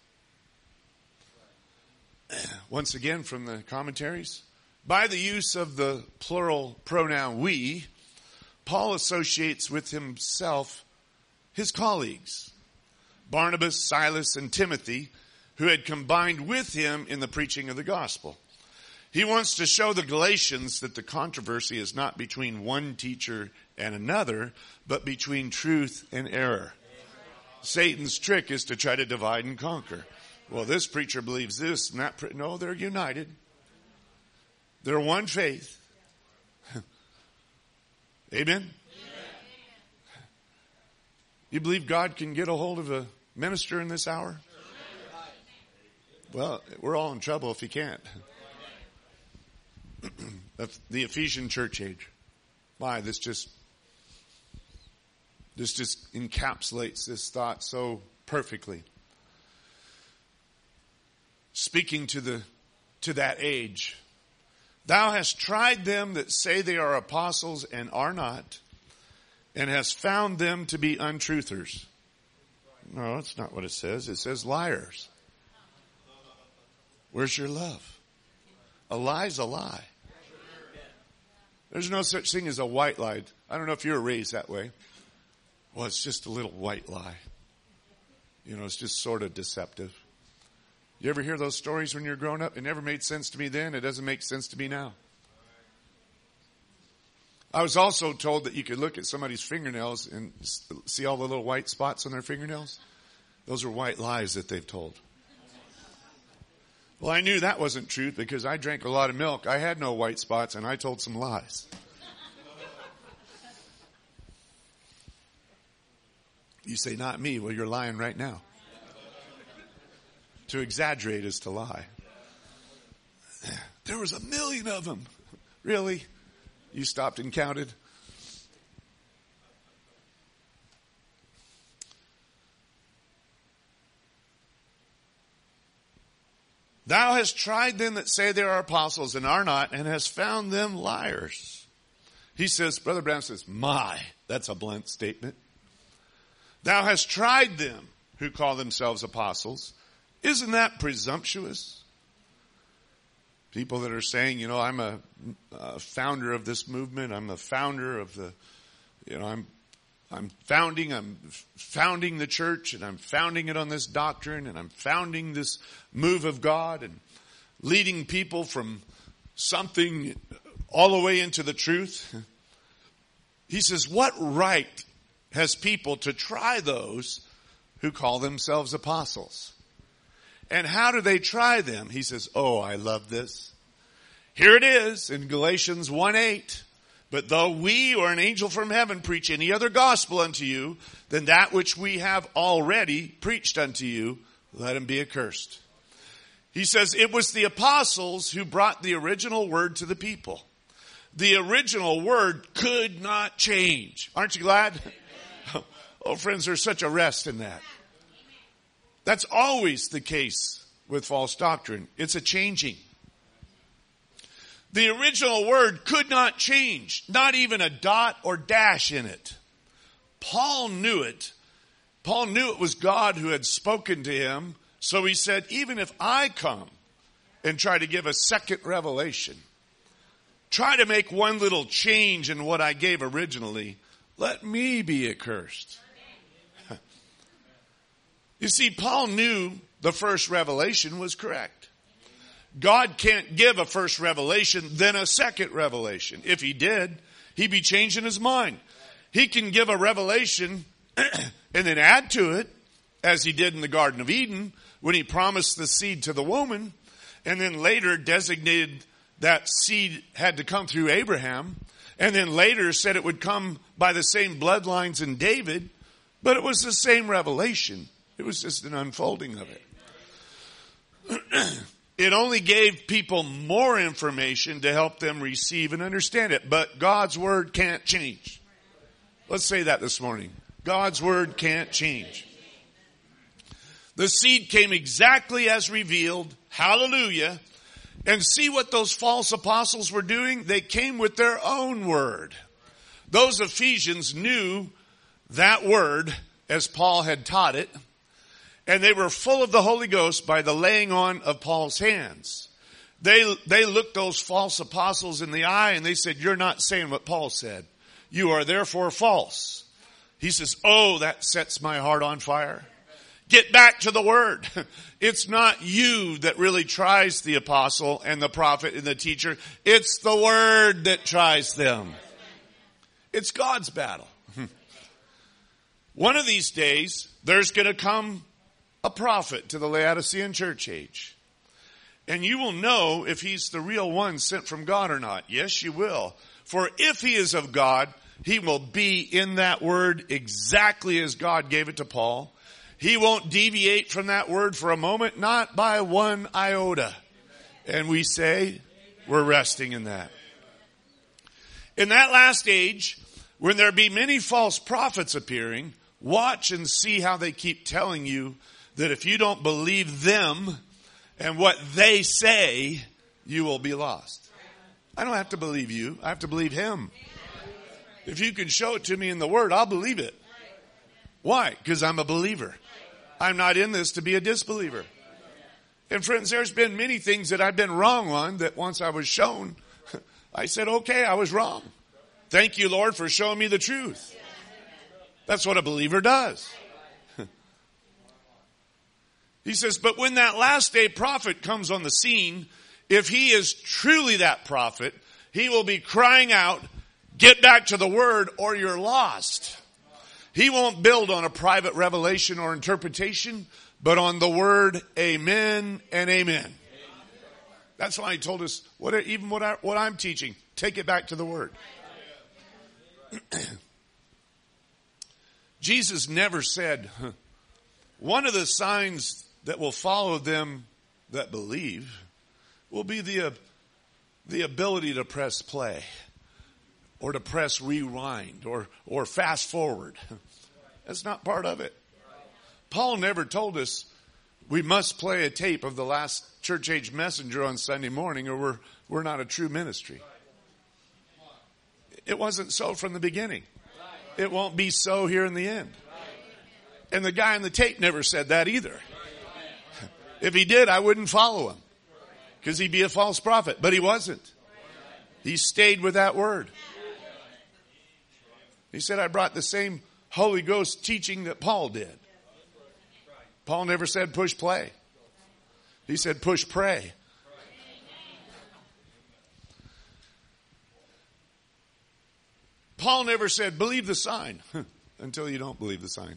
once again from the commentaries, by the use of the plural pronoun we, Paul associates with himself his colleagues, Barnabas, Silas, and Timothy, who had combined with him in the preaching of the gospel. He wants to show the Galatians that the controversy is not between one teacher and another, but between truth and error. Satan's trick is to try to divide and conquer. Well, this preacher believes this and that. No, they're united. They're one faith. Amen? You believe God can get a hold of a minister in this hour? Well, we're all in trouble if he can't. The Ephesian church age. Why? This just encapsulates this thought so perfectly. Speaking to that age. Thou hast tried them that say they are apostles and are not, and has found them to be untruthers. No, that's not what it says. It says liars. Where's your love? A lie's a lie. There's no such thing as a white lie. I don't know if you were raised that way. Well, it's just a little white lie. You know, it's just sort of deceptive. You ever hear those stories when you're growing up? It never made sense to me then. It doesn't make sense to me now. I was also told that you could look at somebody's fingernails and see all the little white spots on their fingernails. Those are white lies that they've told. Well, I knew that wasn't truth because I drank a lot of milk. I had no white spots and I told some lies. You say, not me. Well, you're lying right now. To exaggerate is to lie. There was 1 million of them. Really? You stopped and counted? Thou hast tried them that say they are apostles and are not, and hast found them liars. He says, Brother Branham says, that's a blunt statement. Thou hast tried them who call themselves apostles. Isn't that presumptuous? People that are saying, you know, I'm a founder of this movement. I'm a founder of the, you know, I'm founding the church, and I'm founding it on this doctrine, and I'm founding this move of God and leading people from something all the way into the truth. He says, what right has people to try those who call themselves apostles? And how do they try them? He says, oh, I love this. Here it is in Galatians 1:8. But though we or an angel from heaven preach any other gospel unto you than that which we have already preached unto you, let him be accursed. He says it was the apostles who brought the original word to the people. The original word could not change. Aren't you glad? Oh, friends, there's such a rest in that. That's always the case with false doctrine. It's a changing. The original word could not change, not even a dot or dash in it. Paul knew it. Paul knew it was God who had spoken to him. So he said, even if I come and try to give a second revelation, try to make one little change in what I gave originally, let me be accursed. You see, Paul knew the first revelation was correct. God can't give a first revelation, then a second revelation. If he did, he'd be changing his mind. He can give a revelation and then add to it, as he did in the Garden of Eden, when he promised the seed to the woman, and then later designated that seed had to come through Abraham, and then later said it would come by the same bloodlines in David, but it was the same revelation. It was just an unfolding of it. It only gave people more information to help them receive and understand it. But God's word can't change. Let's say that this morning. God's word can't change. The seed came exactly as revealed. Hallelujah. And see what those false apostles were doing? They came with their own word. Those Ephesians knew that word as Paul had taught it. And they were full of the Holy Ghost by the laying on of Paul's hands. They looked those false apostles in the eye and they said, you're not saying what Paul said. You are therefore false. He says, oh, that sets my heart on fire. Get back to the word. It's not you that really tries the apostle and the prophet and the teacher. It's the word that tries them. It's God's battle. One of these days, there's going to come a prophet to the Laodicean church age. And you will know if he's the real one sent from God or not. Yes, you will. For if he is of God, he will be in that word exactly as God gave it to Paul. He won't deviate from that word for a moment, not by one iota. And we say we're resting in that. In that last age, when there be many false prophets appearing, watch and see how they keep telling you that if you don't believe them and what they say, you will be lost. I don't have to believe you. I have to believe him. If you can show it to me in the Word, I'll believe it. Why? Because I'm a believer. I'm not in this to be a disbeliever. And friends, there's been many things that I've been wrong on that once I was shown, I said, okay, I was wrong. Thank you, Lord, for showing me the truth. That's what a believer does. He says, but when that last day prophet comes on the scene, if he is truly that prophet, he will be crying out, get back to the Word or you're lost. He won't build on a private revelation or interpretation, but on the Word, amen and amen. That's why he told us, what I'm teaching, take it back to the Word. Jesus never said, one of the signs that will follow them that believe will be the ability to press play or to press rewind or fast forward. That's not part of it. Paul never told us we must play a tape of the last church age messenger on Sunday morning or we're not a true ministry. It wasn't so from the beginning. It won't be so here in the end. And the guy on the tape never said that either. If he did, I wouldn't follow him because he'd be a false prophet. But he wasn't. He stayed with that Word. He said, I brought the same Holy Ghost teaching that Paul did. Paul never said push play. He said push pray. Paul never said believe the sign until you don't believe the sign.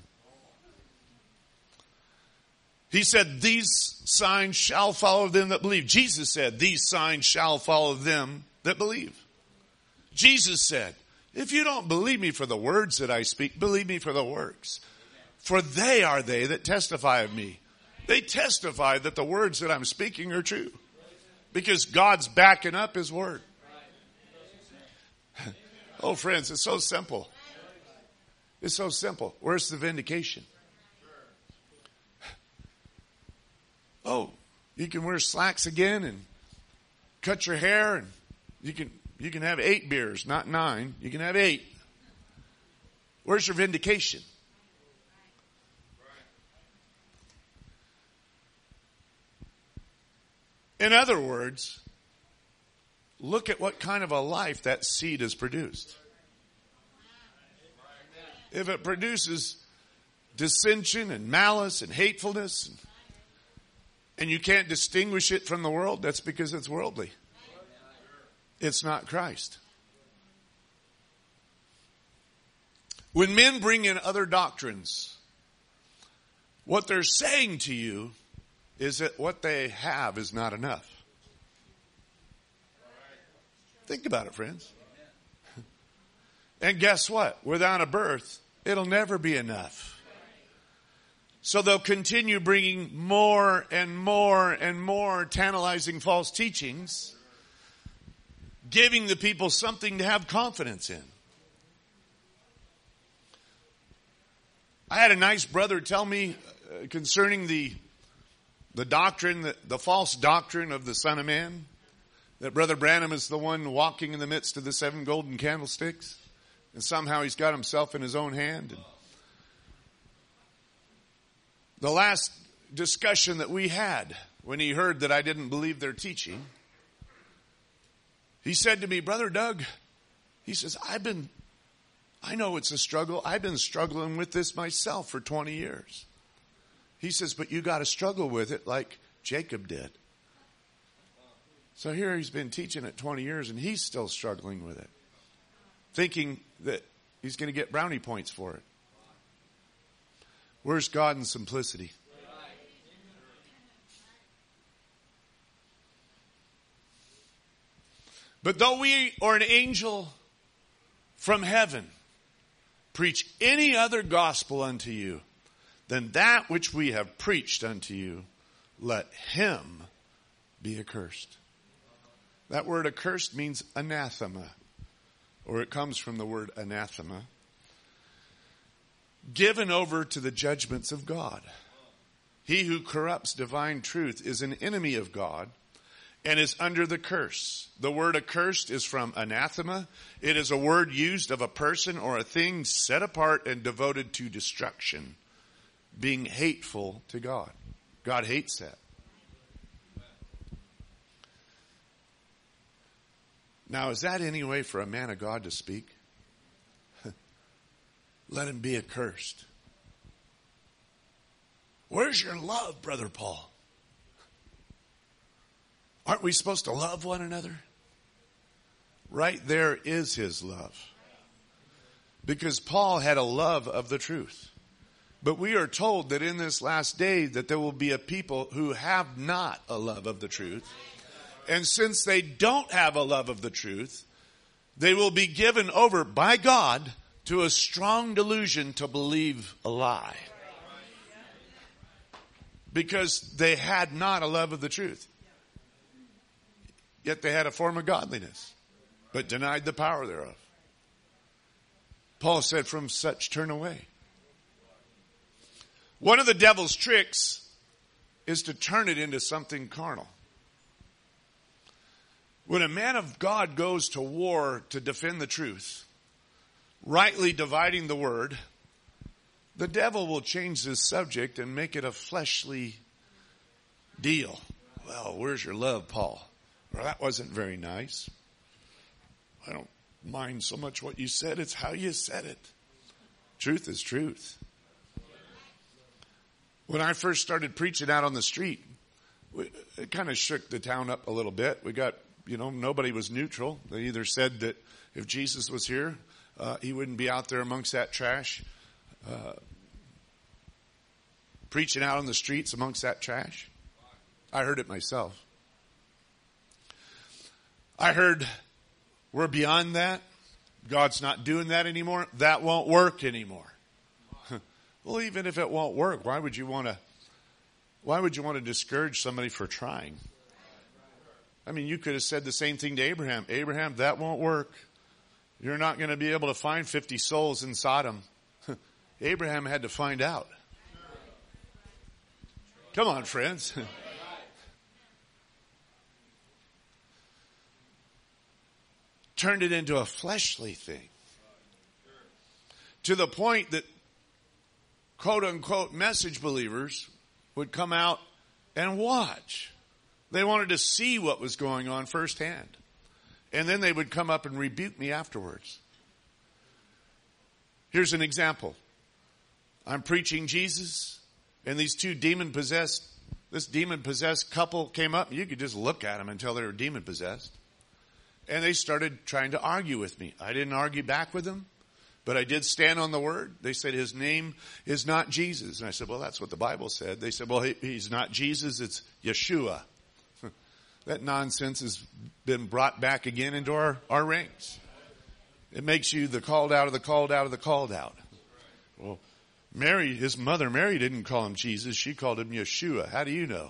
He said these signs shall follow them that believe. Jesus said these signs shall follow them that believe. Jesus said, if you don't believe me for the words that I speak, believe me for the works. For they are they that testify of me. They testify that the words that I'm speaking are true. Because God's backing up His Word. Oh, friends, it's so simple. It's so simple. Where's the vindication? Oh, you can wear slacks again and cut your hair and you can have 8 beers, not 9. You can have 8. Where's your vindication? In other words, look at what kind of a life that seed has produced. If it produces dissension and malice and hatefulness, and you can't distinguish it from the world, that's because it's worldly. It's not Christ. When men bring in other doctrines, what they're saying to you is that what they have is not enough. Think about it, friends. And guess what? Without a birth, it'll never be enough. So they'll continue bringing more and more and more tantalizing false teachings, giving the people something to have confidence in. I had a nice brother tell me concerning the doctrine, the false doctrine of the Son of Man, that Brother Branham is the one walking in the midst of the 7 golden candlesticks, and somehow he's got himself in his own hand. And the last discussion that we had, when he heard that I didn't believe their teaching, he said to me, Brother Doug, he says, I know it's a struggle. I've been struggling with this myself for 20 years. He says, but you got to struggle with it like Jacob did. So here he's been teaching it 20 years and he's still struggling with it, thinking that he's going to get brownie points for it. Where's God in simplicity? But though we or an angel from heaven preach any other gospel unto you than that which we have preached unto you, let him be accursed. That word accursed means anathema, or it comes from the word anathema. Given over to the judgments of God. He who corrupts divine truth is an enemy of God and is under the curse. The word accursed is from anathema. It is a word used of a person or a thing set apart and devoted to destruction, being hateful to God. God hates that. Now, is that any way for a man of God to speak? Let him be accursed. Where's your love, Brother Paul? Aren't we supposed to love one another? Right there is his love. Because Paul had a love of the truth. But we are told that in this last day that there will be a people who have not a love of the truth. And since they don't have a love of the truth, they will be given over by God to a strong delusion to believe a lie. Because they had not a love of the truth. Yet they had a form of godliness, but denied the power thereof. Paul said, from such turn away. One of the devil's tricks is to turn it into something carnal. When a man of God goes to war to defend the truth, rightly dividing the word, the devil will change this subject and make it a fleshly deal. Well, where's your love, Paul? Well, that wasn't very nice. I don't mind so much what you said. It's how you said it. Truth is truth. When I first started preaching out on the street, it kind of shook the town up a little bit. We got, nobody was neutral. They either said that if Jesus was here, he wouldn't be out there amongst that trash, preaching out on the streets amongst that trash. I heard it myself. I heard we're beyond that. God's not doing that anymore. That won't work anymore. Well, even if it won't work, why would you want to discourage somebody for trying? I mean, you could have said the same thing to Abraham. Abraham, that won't work. You're not going to be able to find 50 souls in Sodom. Abraham had to find out. Come on, friends. Turned it into a fleshly thing. To the point that quote unquote message believers would come out and watch. They wanted to see what was going on firsthand. And then they would come up and rebuke me afterwards. Here's an example. I'm preaching Jesus, and this demon-possessed couple came up. You could just look at them and tell they were demon-possessed. And they started trying to argue with me. I didn't argue back with them, but I did stand on the word. They said his name is not Jesus. And I said, well, that's what the Bible said. They said, well, he's not Jesus, it's Yeshua. That nonsense has been brought back again into our ranks. It makes you the called out of the called out of the called out. Well, his mother Mary didn't call him Jesus. She called him Yeshua. How do you know?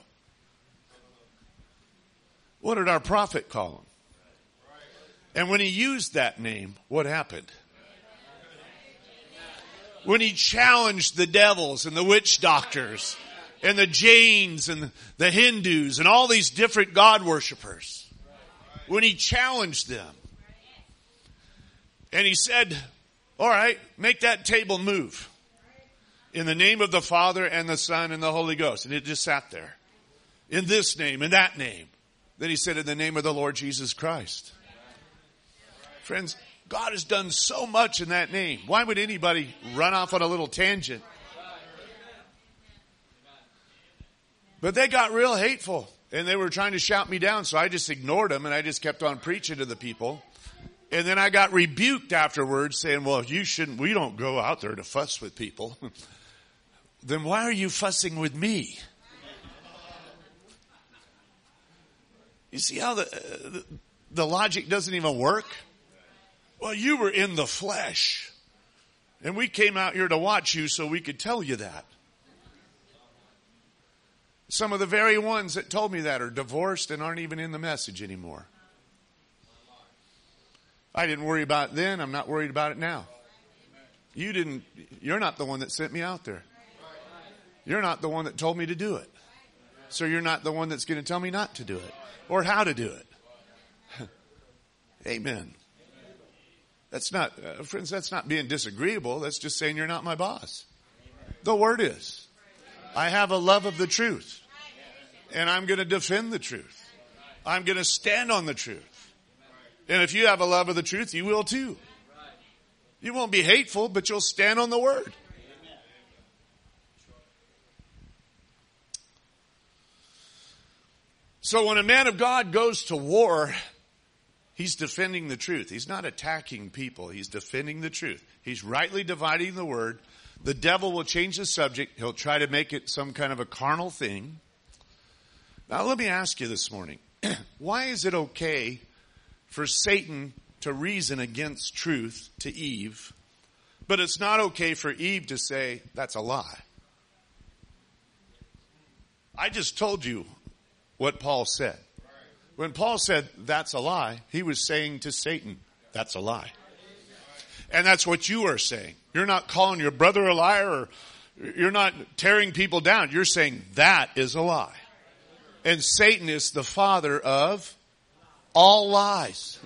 What did our prophet call him? And when he used that name, what happened? When he challenged the devils and the witch doctors and the Jains and the Hindus and all these different God worshipers, when he challenged them, and he said, all right, make that table move in the name of the Father and the Son and the Holy Ghost. And it just sat there. In this name, in that name. Then he said, in the name of the Lord Jesus Christ. Friends, God has done so much in that name. Why would anybody run off on a little tangent? But they got real hateful, and they were trying to shout me down, so I just ignored them, and I just kept on preaching to the people. And then I got rebuked afterwards, saying, well, we don't go out there to fuss with people. Then why are you fussing with me? You see how the logic doesn't even work? Well, you were in the flesh, and we came out here to watch you so we could tell you that. Some of the very ones that told me that are divorced and aren't even in the message anymore. I didn't worry about it then. I'm not worried about it now. You're not the one that sent me out there. You're not the one that told me to do it. So you're not the one that's going to tell me not to do it or how to do it. Amen. That's not, friends, that's not being disagreeable. That's just saying you're not my boss. The word is. I have a love of the truth. And I'm going to defend the truth. I'm going to stand on the truth. And if you have a love of the truth, you will too. You won't be hateful, but you'll stand on the word. So when a man of God goes to war, he's defending the truth. He's not attacking people. He's defending the truth. He's rightly dividing the word. The devil will change the subject. He'll try to make it some kind of a carnal thing. Now let me ask you this morning, why is it okay for Satan to reason against truth to Eve, but it's not okay for Eve to say, that's a lie? I just told you what Paul said. When Paul said, that's a lie, he was saying to Satan, that's a lie. And that's what you are saying. You're not calling your brother a liar, or you're not tearing people down. You're saying that is a lie. And Satan is the father of all lies.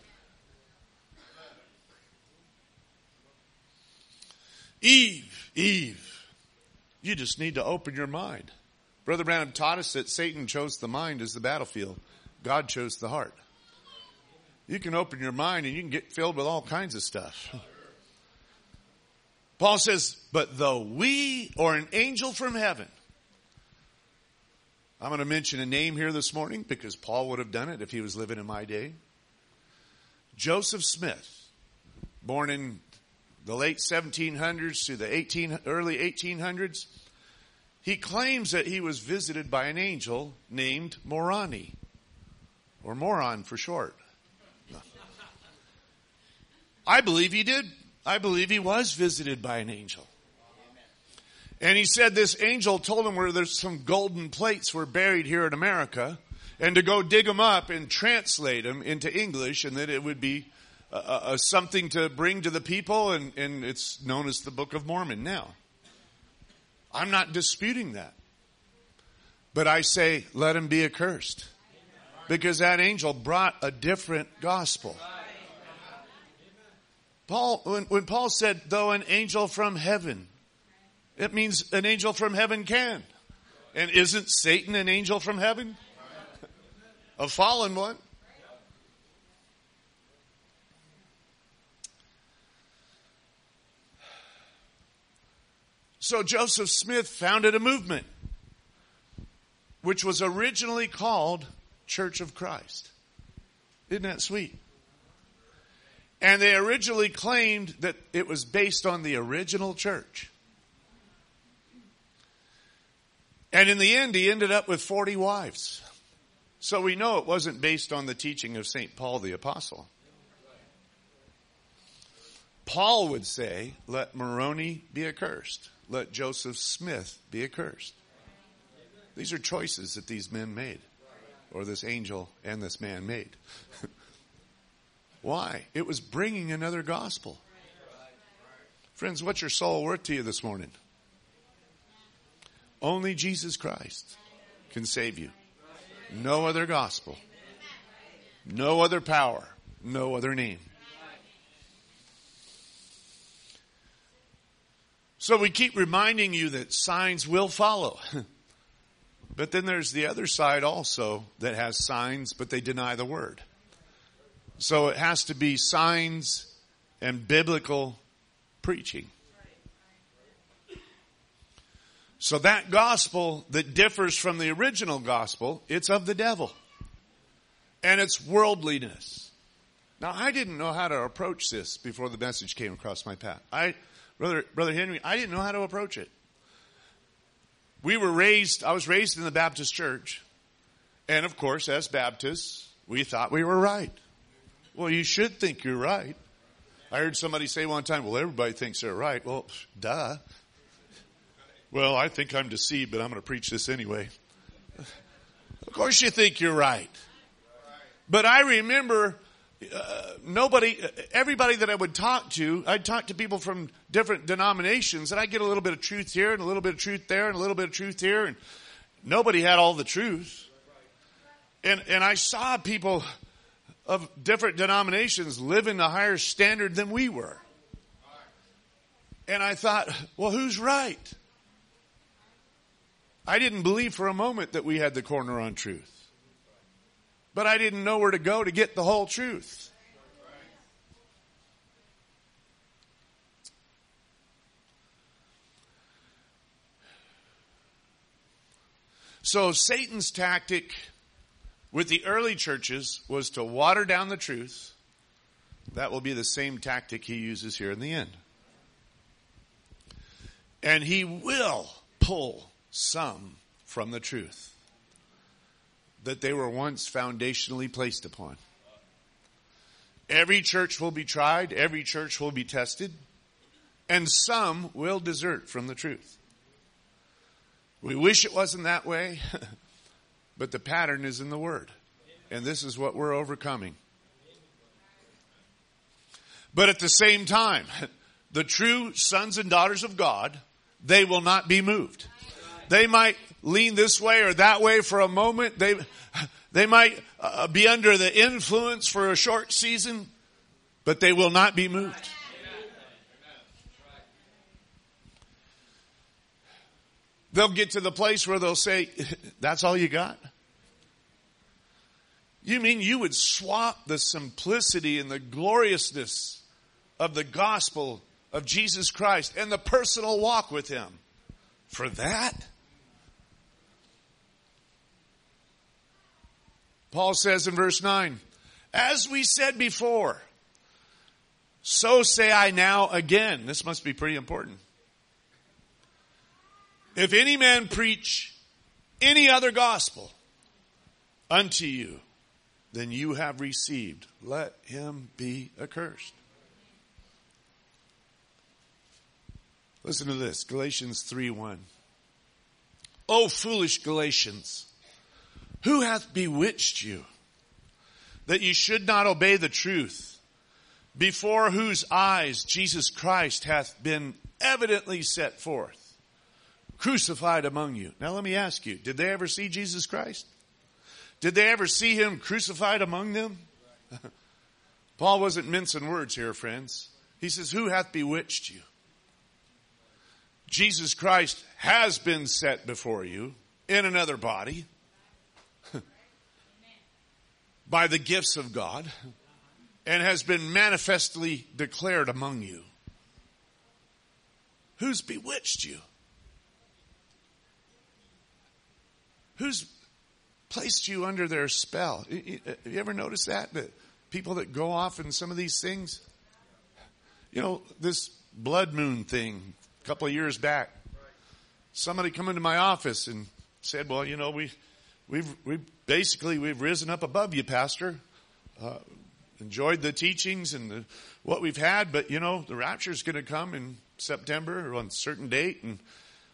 Eve, you just need to open your mind. Brother Branham taught us that Satan chose the mind as the battlefield. God chose the heart. You can open your mind and you can get filled with all kinds of stuff. Paul says, but though we or an angel from heaven. I'm going to mention a name here this morning because Paul would have done it if he was living in my day. Joseph Smith, born in the late 1700s to the early 1800s. He claims that he was visited by an angel named Moroni, or Moron for short. No. I believe he did. I believe he was visited by an angel. And he said this angel told him where there's some golden plates were buried here in America, and to go dig them up and translate them into English, and that it would be something to bring to the people, and it's known as the Book of Mormon now. I'm not disputing that. But I say, let him be accursed. Because that angel brought a different gospel. When Paul said, though an angel from heaven, it means an angel from heaven can. And isn't Satan an angel from heaven? A fallen one. So Joseph Smith founded a movement which was originally called Church of Christ. Isn't that sweet? And they originally claimed that it was based on the original church. And in the end, he ended up with 40 wives. So we know it wasn't based on the teaching of St. Paul the Apostle. Paul would say, let Moroni be accursed. Let Joseph Smith be accursed. These are choices that these men made, or this angel and this man made. Why? It was bringing another gospel. Friends, what's your soul worth to you this morning? Only Jesus Christ can save you. No other gospel. No other power. No other name. So we keep reminding you that signs will follow. But then there's the other side also that has signs, but they deny the word. So it has to be signs and biblical preaching. So that gospel that differs from the original gospel, it's of the devil. And it's worldliness. Now, I didn't know how to approach this before the message came across my path. Brother Henry, I didn't know how to approach it. I was raised in the Baptist church. And of course, as Baptists, we thought we were right. Well, you should think you're right. I heard somebody say one time, well, everybody thinks they're right. Well, duh. Well, I think I'm deceived, but I'm going to preach this anyway. Of course you think you're right. But I remember everybody that I would talk to, I'd talk to people from different denominations, and I'd get a little bit of truth here and a little bit of truth there and a little bit of truth here. Nobody had all the truth. And I saw people of different denominations living a higher standard than we were. And I thought, well, who's right? I didn't believe for a moment that we had the corner on truth. But I didn't know where to go to get the whole truth. So Satan's tactic with the early churches was to water down the truth. That will be the same tactic he uses here in the end. And he will pull some from the truth that they were once foundationally placed upon. Every church will be tried. Every church will be tested. And some will desert from the truth. We wish it wasn't that way, but the pattern is in the Word. And this is what we're overcoming. But at the same time, the true sons and daughters of God, they will not be moved. They might lean this way or that way for a moment. They might be under the influence for a short season, but they will not be moved. They'll get to the place where they'll say, that's all you got? You mean you would swap the simplicity and the gloriousness of the gospel of Jesus Christ and the personal walk with Him for that? Paul says in verse 9, as we said before, so say I now again. This must be pretty important. If any man preach any other gospel unto you than you have received, let him be accursed. Listen to this, Galatians 3:1. O foolish Galatians, who hath bewitched you, that ye should not obey the truth, before whose eyes Jesus Christ hath been evidently set forth, crucified among you. Now let me ask you, did they ever see Jesus Christ? Did they ever see Him crucified among them? Paul wasn't mincing words here, friends. He says, who hath bewitched you? Jesus Christ has been set before you in another body by the gifts of God and has been manifestly declared among you. Who's bewitched you? Who's placed you under their spell? Have you ever noticed that? That people that go off in some of these things? You know, this blood moon thing a couple of years back. Somebody come into my office and said, well, you know, we've risen up above you, Pastor. Enjoyed the teachings and what we've had, but you know, the rapture is going to come in September or on a certain date, and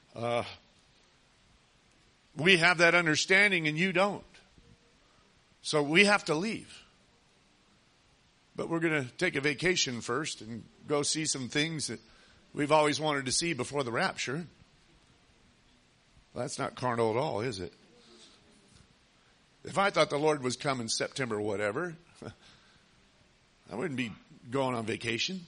we have that understanding and you don't. So we have to leave. But we're going to take a vacation first and go see some things that we've always wanted to see before the rapture. Well, that's not carnal at all, is it? If I thought the Lord was coming September or whatever, I wouldn't be going on vacation.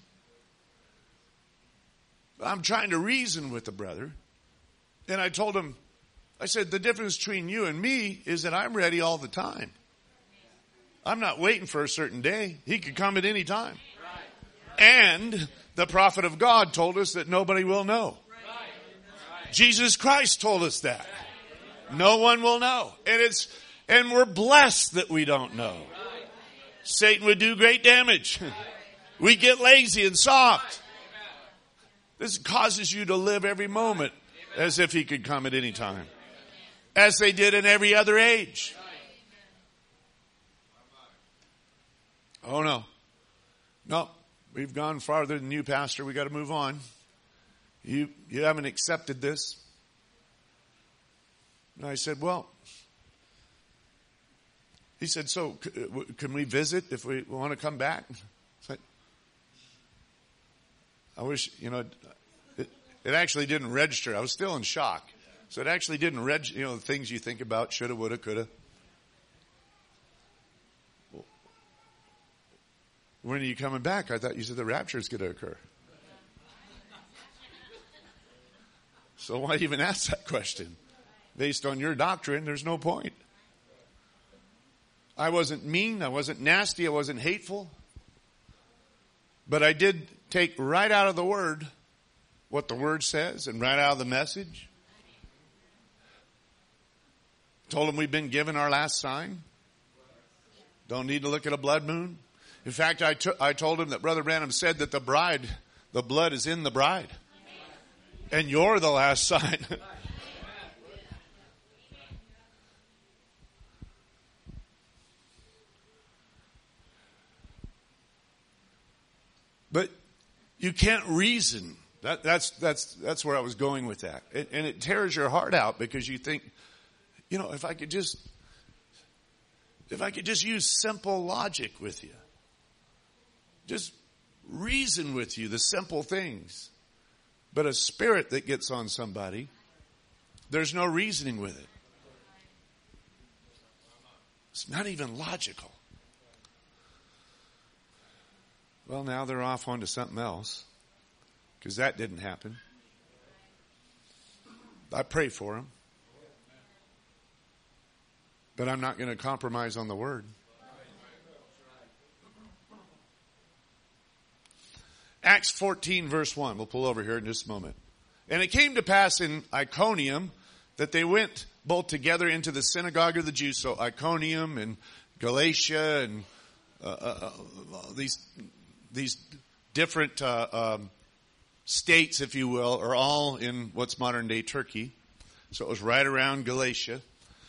But I'm trying to reason with the brother. And I told him, I said, the difference between you and me is that I'm ready all the time. I'm not waiting for a certain day. He could come at any time. And the prophet of God told us that nobody will know. Jesus Christ told us that. No one will know. And we're blessed that we don't know. Satan would do great damage. We get lazy and soft. This causes you to live every moment as if he could come at any time. As they did in every other age. Oh no. No, we've gone farther than you, Pastor. We got to move on. You haven't accepted this. And I said, well, he said, so can we visit if we want to come back? I wish, it actually didn't register. I was still in shock. So it actually didn't the things you think about, shoulda, woulda, coulda. When are you coming back? I thought you said the rapture is going to occur. So why even ask that question? Based on your doctrine, there's no point. I wasn't mean, I wasn't nasty, I wasn't hateful. But I did take right out of the Word what the Word says and right out of the message. Told them we've been given our last sign. Don't need to look at a blood moon. In fact, I told him that Brother Branham said that the blood is in the bride. And you're the last sign. But you can't reason. That's where I was going with that. And it tears your heart out because you think, if I could just use simple logic with you. Just reason with you the simple things. But a spirit that gets on somebody, there's no reasoning with it. It's not even logical. Well, now they're off onto something else because that didn't happen. I pray for them. But I'm not going to compromise on the Word. Acts 14 verse 1. We'll pull over here in just a moment. And it came to pass in Iconium that they went both together into the synagogue of the Jews. So Iconium and Galatia and these different states, if you will, are all in what's modern day Turkey. So it was right around Galatia.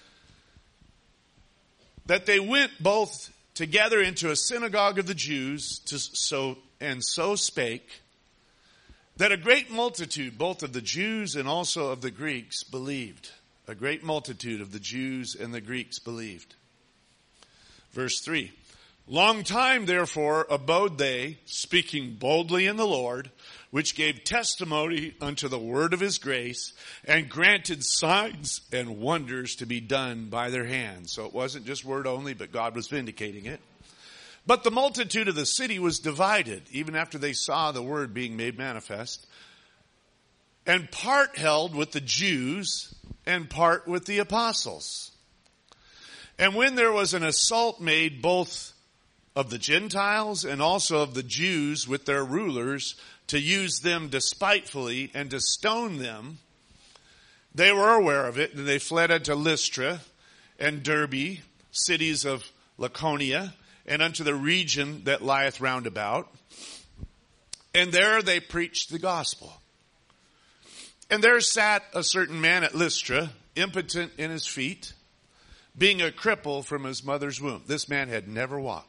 That they went both together into a synagogue of the Jews, so spake, that a great multitude, both of the Jews and also of the Greeks, believed. A great multitude of the Jews and the Greeks believed. Verse 3. Long time, therefore, abode they, speaking boldly in the Lord, which gave testimony unto the word of his grace, and granted signs and wonders to be done by their hands. So it wasn't just word only, but God was vindicating it. But the multitude of the city was divided, even after they saw the word being made manifest, and part held with the Jews, and part with the apostles. And when there was an assault made both of the Gentiles and also of the Jews with their rulers to use them despitefully and to stone them, they were aware of it, and they fled unto Lystra and Derbe, cities of Lycaonia, and unto the region that lieth round about. And there they preached the gospel. And there sat a certain man at Lystra, impotent in his feet, being a cripple from his mother's womb. This man had never walked.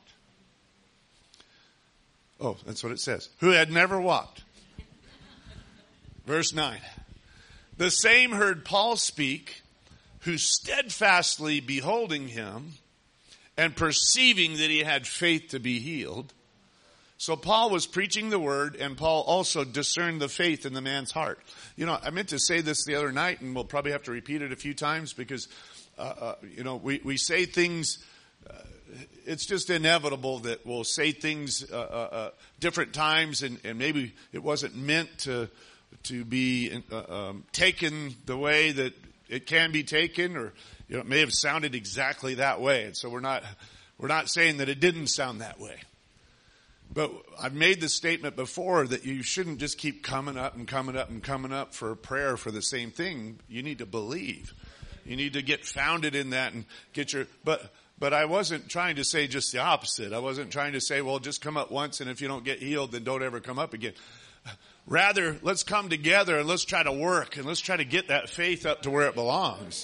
Oh, that's what it says. Who had never walked. Verse 9. The same heard Paul speak, who steadfastly beholding him, and perceiving that he had faith to be healed. So Paul was preaching the word, and Paul also discerned the faith in the man's heart. I meant to say this the other night, and we'll probably have to repeat it a few times because, we say things. It's just inevitable that we'll say things different times, and maybe it wasn't meant to be taken the way that it can be taken, or it may have sounded exactly that way. And so we're not saying that it didn't sound that way. But I've made the statement before that you shouldn't just keep coming up and coming up and coming up for a prayer for the same thing. You need to believe. You need to get founded in that and get your. But I wasn't trying to say just the opposite. I wasn't trying to say, well, just come up once, and if you don't get healed, then don't ever come up again. Rather, let's come together and let's try to work, and let's try to get that faith up to where it belongs.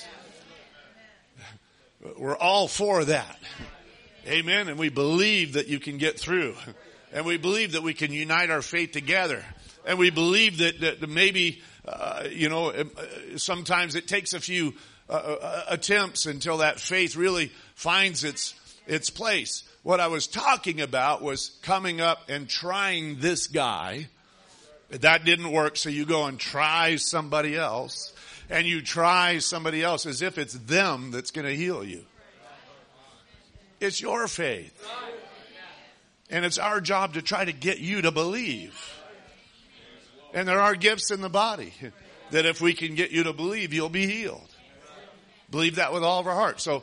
We're all for that. Amen. And we believe that you can get through. And we believe that we can unite our faith together. And we believe that maybe, sometimes it takes a few attempts until that faith really finds its place. What I was talking about was coming up and trying this guy. That didn't work, so you go and try somebody else. and you try somebody else as if it's them that's going to heal you. It's your faith. And it's our job to try to get you to believe. And there are gifts in the body that if we can get you to believe, you'll be healed. Believe that with all of our heart. So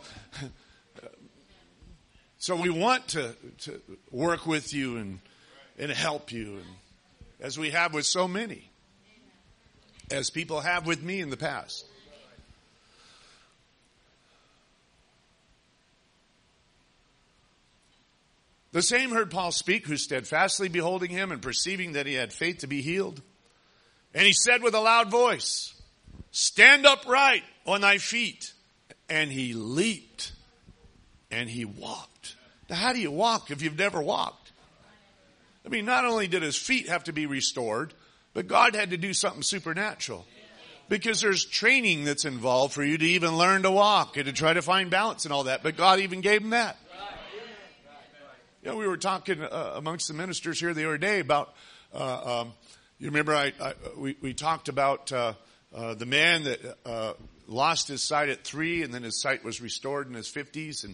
we want to work with you and help you, and as we have with so many, as people have with me in the past. The same heard Paul speak, who steadfastly beholding him and perceiving that he had faith to be healed. And he said with a loud voice, stand upright on thy feet. And he leaped and he walked. Now, how do you walk if you've never walked? I mean, not only did his feet have to be restored, but God had to do something supernatural. Because there's training that's involved for you to even learn to walk and to try to find balance and all that. But God even gave him that. You know, we were talking amongst the ministers here the other day about, you remember we talked about the man that lost his sight at 3, and then his sight was restored in his 50s,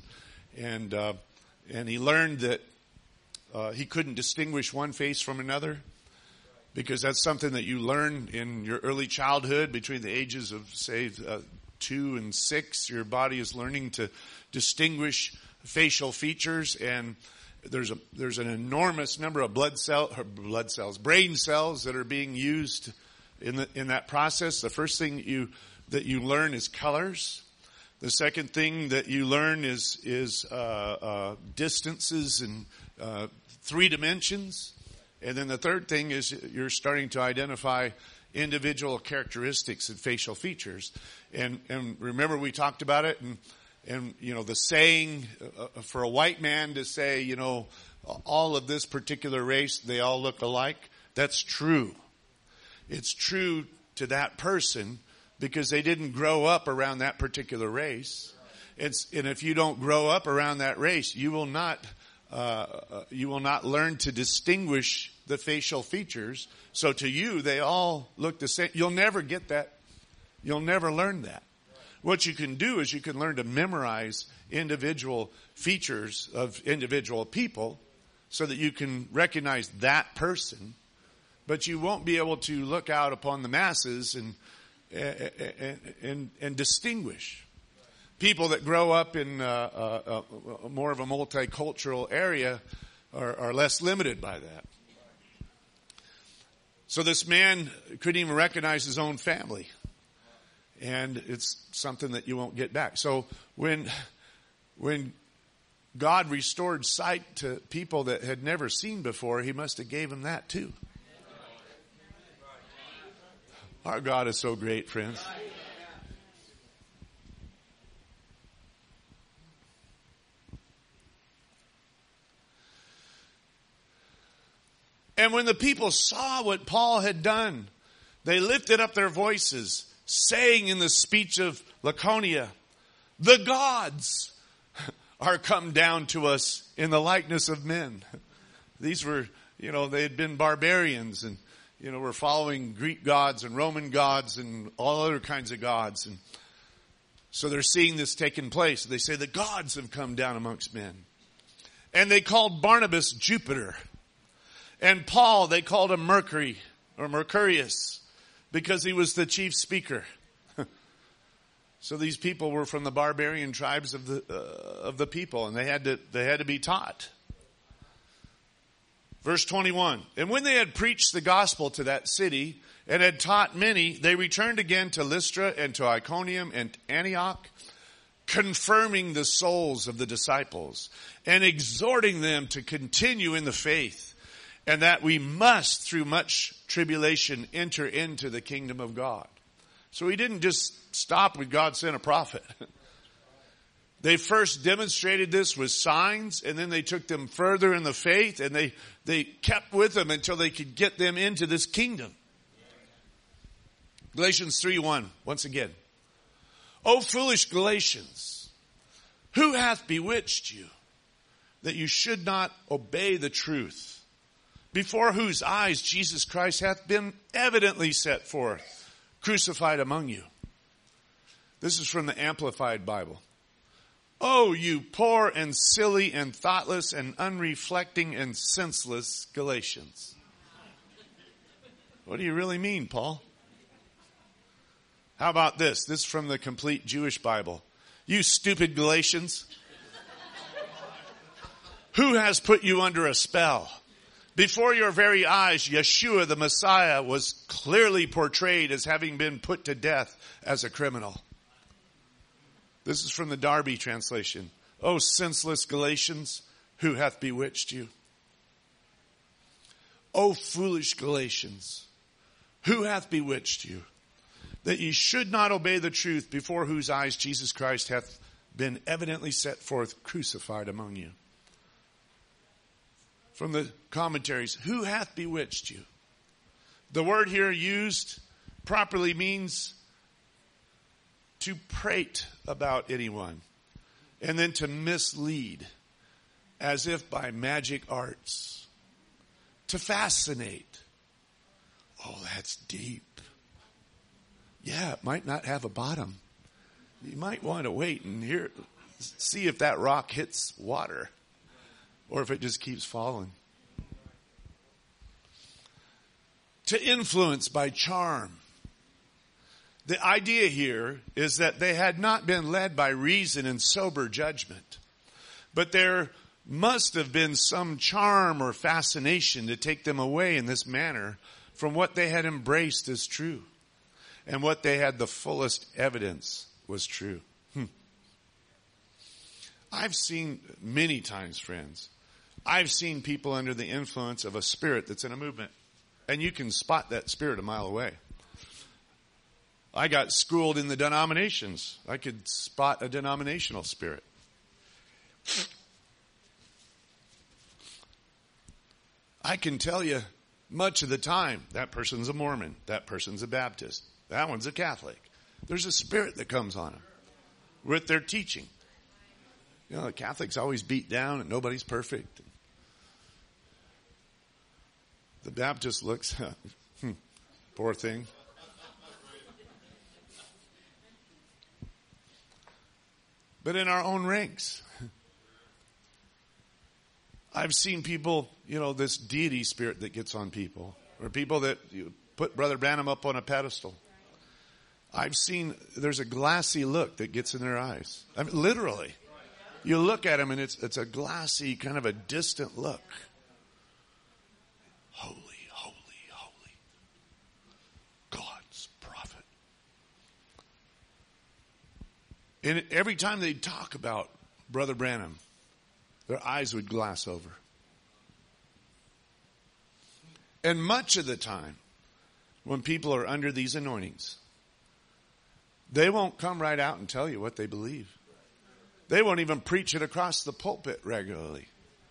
and he learned that he couldn't distinguish one face from another, because that's something that you learn in your early childhood between the ages of, say, 2 and 6. Your body is learning to distinguish facial features, and there's an enormous number of brain cells that are being used in that process. The first thing that you learn is colors. The second thing that you learn is distances and 3 dimensions. And then the third thing is you're starting to identify individual characteristics and facial features. And remember we talked about it, and you know, the saying for a white man to say, you know, all of this particular race, they all look alike. That's true. It's true to that person because they didn't grow up around that particular race. And if you don't grow up around that race, you will not learn to distinguish the facial features. So to you, they all look the same. You'll never get that. You'll never learn that. What you can do is you can learn to memorize individual features of individual people so that you can recognize that person, but you won't be able to look out upon the masses and distinguish. People that grow up in more of a multicultural area are less limited by that. So this man couldn't even recognize his own family. And it's something that you won't get back. So when God restored sight to people that had never seen before, he must have gave them that too. Our God is so great, friends. And when the people saw what Paul had done, they lifted up their voices, saying in the speech of Laconia, the gods are come down to us in the likeness of men. These were, you know, they had been barbarians and, you know, were following Greek gods and Roman gods and all other kinds of gods. And so they're seeing this taking place. They say the gods have come down amongst men. And they called Barnabas Jupiter. And Paul, they called him Mercury or Mercurius, because he was the chief speaker. So these people were from the barbarian tribes of the people, and they had to be taught. Verse 21. And when they had preached the gospel to that city and had taught many, they returned again to Lystra and to Iconium and Antioch, confirming the souls of the disciples and exhorting them to continue in the faith, and that we must, through much tribulation, enter into the kingdom of God. So he didn't just stop with God sent a prophet. They first demonstrated this with signs, and then they took them further in the faith, and they kept with them until they could get them into this kingdom. Galatians 3:1, once again. O foolish Galatians, who hath bewitched you that you should not obey the truth, before whose eyes Jesus Christ hath been evidently set forth, crucified among you? This is from the Amplified Bible. Oh, you poor and silly and thoughtless and unreflecting and senseless Galatians. What do you really mean, Paul? How about this? This is from the Complete Jewish Bible. You stupid Galatians. Who has put you under a spell? Before your very eyes, Yeshua the Messiah was clearly portrayed as having been put to death as a criminal. This is from the Darby translation. O senseless Galatians, who hath bewitched you? O foolish Galatians, who hath bewitched you? That ye should not obey the truth, before whose eyes Jesus Christ hath been evidently set forth crucified among you. From the commentaries, who hath bewitched you? The word here used properly means to prate about anyone and then to mislead as if by magic arts, to fascinate. Oh, that's deep. Yeah, it might not have a bottom. You might want to wait and see if that rock hits water or if it just keeps falling. To influence by charm. The idea here is that they had not been led by reason and sober judgment, but there must have been some charm or fascination to take them away in this manner from what they had embraced as true and what they had the fullest evidence was true. I've seen many times, friends, I've seen people under the influence of a spirit that's in a movement, and you can spot that spirit a mile away. I got schooled in the denominations. I could spot a denominational spirit. I can tell you much of the time, that person's a Mormon, that person's a Baptist, that one's a Catholic. There's a spirit that comes on them with their teaching. You know, the Catholics always beat down and nobody's perfect. The Baptist looks, poor thing. But in our own ranks, I've seen people, this deity spirit that gets on people, or people that put Brother Branham up on a pedestal. I've seen there's a glassy look that gets in their eyes. I mean, literally. You look at them and it's a glassy, kind of a distant look. Holy, holy, holy. God's prophet. And every time they'd talk about Brother Branham, their eyes would glass over. And much of the time, when people are under these anointings, they won't come right out and tell you what they believe. They won't even preach it across the pulpit regularly.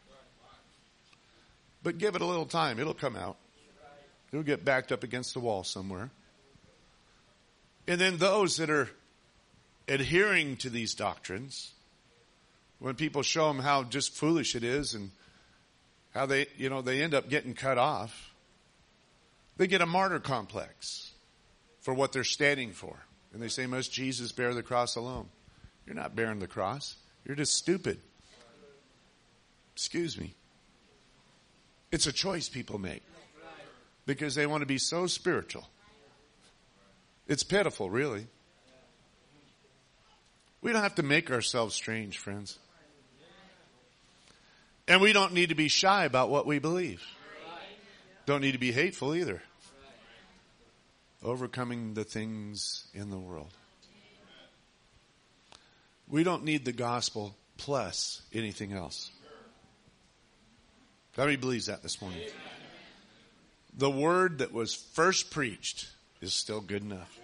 But give it a little time. It'll come out. It'll get backed up against the wall somewhere. And then those that are adhering to these doctrines, when people show them how just foolish it is and how they end up getting cut off, they get a martyr complex for what they're standing for. And they say, must Jesus bear the cross alone? You're not bearing the cross. You're just stupid. Excuse me. It's a choice people make because they want to be so spiritual. It's pitiful, really. We don't have to make ourselves strange, friends. And we don't need to be shy about what we believe. Don't need to be hateful either. Overcoming the things in the world. We don't need the gospel plus anything else. How many believes that this morning? The word that was first preached is still good enough.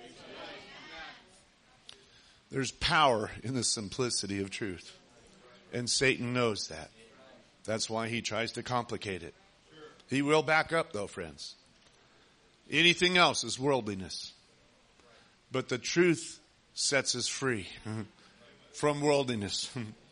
There's power in the simplicity of truth. And Satan knows that. That's why he tries to complicate it. He will back up though, friends. Anything else is worldliness. But the truth sets us free from worldliness.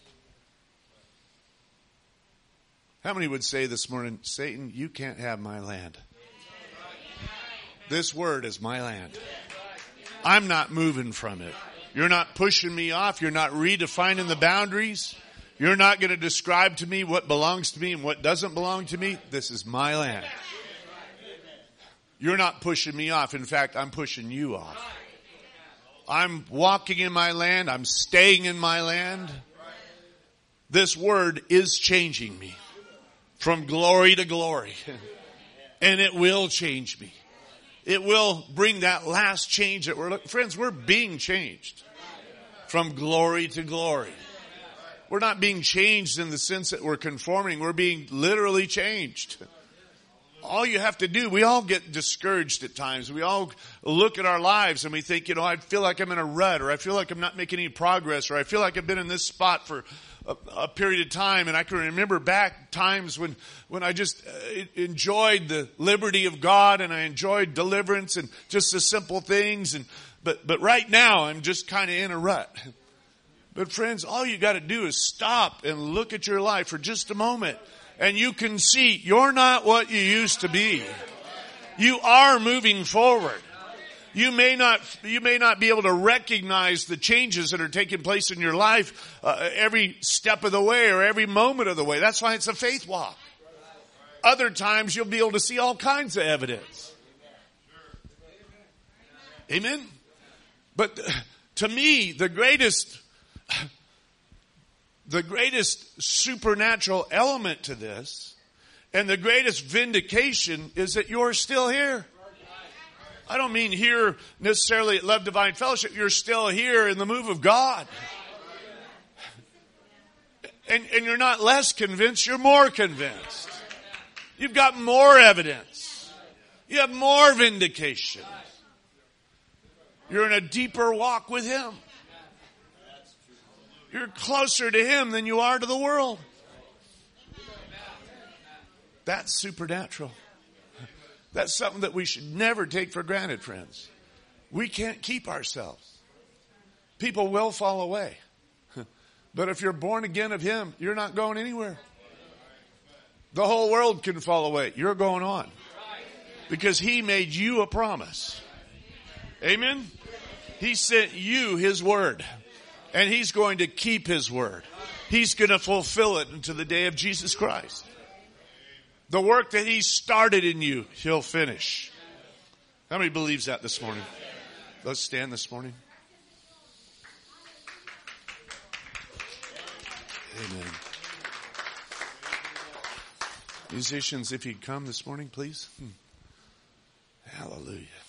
How many would say this morning, Satan, you can't have my land. This word is my land. I'm not moving from it. You're not pushing me off. You're not redefining the boundaries. You're not going to describe to me what belongs to me and what doesn't belong to me. This is my land. You're not pushing me off. In fact, I'm pushing you off. I'm walking in my land. I'm staying in my land. This word is changing me from glory to glory. And it will change me. It will bring that last change that we're looking. Friends, we're being changed from glory to glory. We're not being changed in the sense that we're conforming. We're being literally changed. All you have to do, we all get discouraged at times. We all look at our lives and we think, I feel like I'm in a rut, or I feel like I'm not making any progress, or I feel like I've been in this spot for a period of time. And I can remember back times when I just enjoyed the liberty of God, and I enjoyed deliverance and just the simple things. But right now I'm just kind of in a rut. But friends, all you got to do is stop and look at your life for just a moment. And you can see you're not what you used to be. You are moving forward. You may not be able to recognize the changes that are taking place in your life every step of the way or every moment of the way. That's why it's a faith walk. Other times you'll be able to see all kinds of evidence. Amen? But to me, the greatest supernatural element to this, and the greatest vindication, is that you're still here. I don't mean here necessarily at Love Divine Fellowship. You're still here in the move of God. And you're not less convinced, you're more convinced. You've got more evidence. You have more vindication. You're in a deeper walk with Him. You're closer to Him than you are to the world. That's supernatural. That's something that we should never take for granted, friends. We can't keep ourselves. People will fall away. But if you're born again of Him, you're not going anywhere. The whole world can fall away. You're going on. Because He made you a promise. Amen? He sent you His word. And He's going to keep His word. He's going to fulfill it until the day of Jesus Christ. The work that He started in you, He'll finish. How many believes that this morning? Let's stand this morning. Amen. Musicians, if you'd come this morning, please. Hallelujah.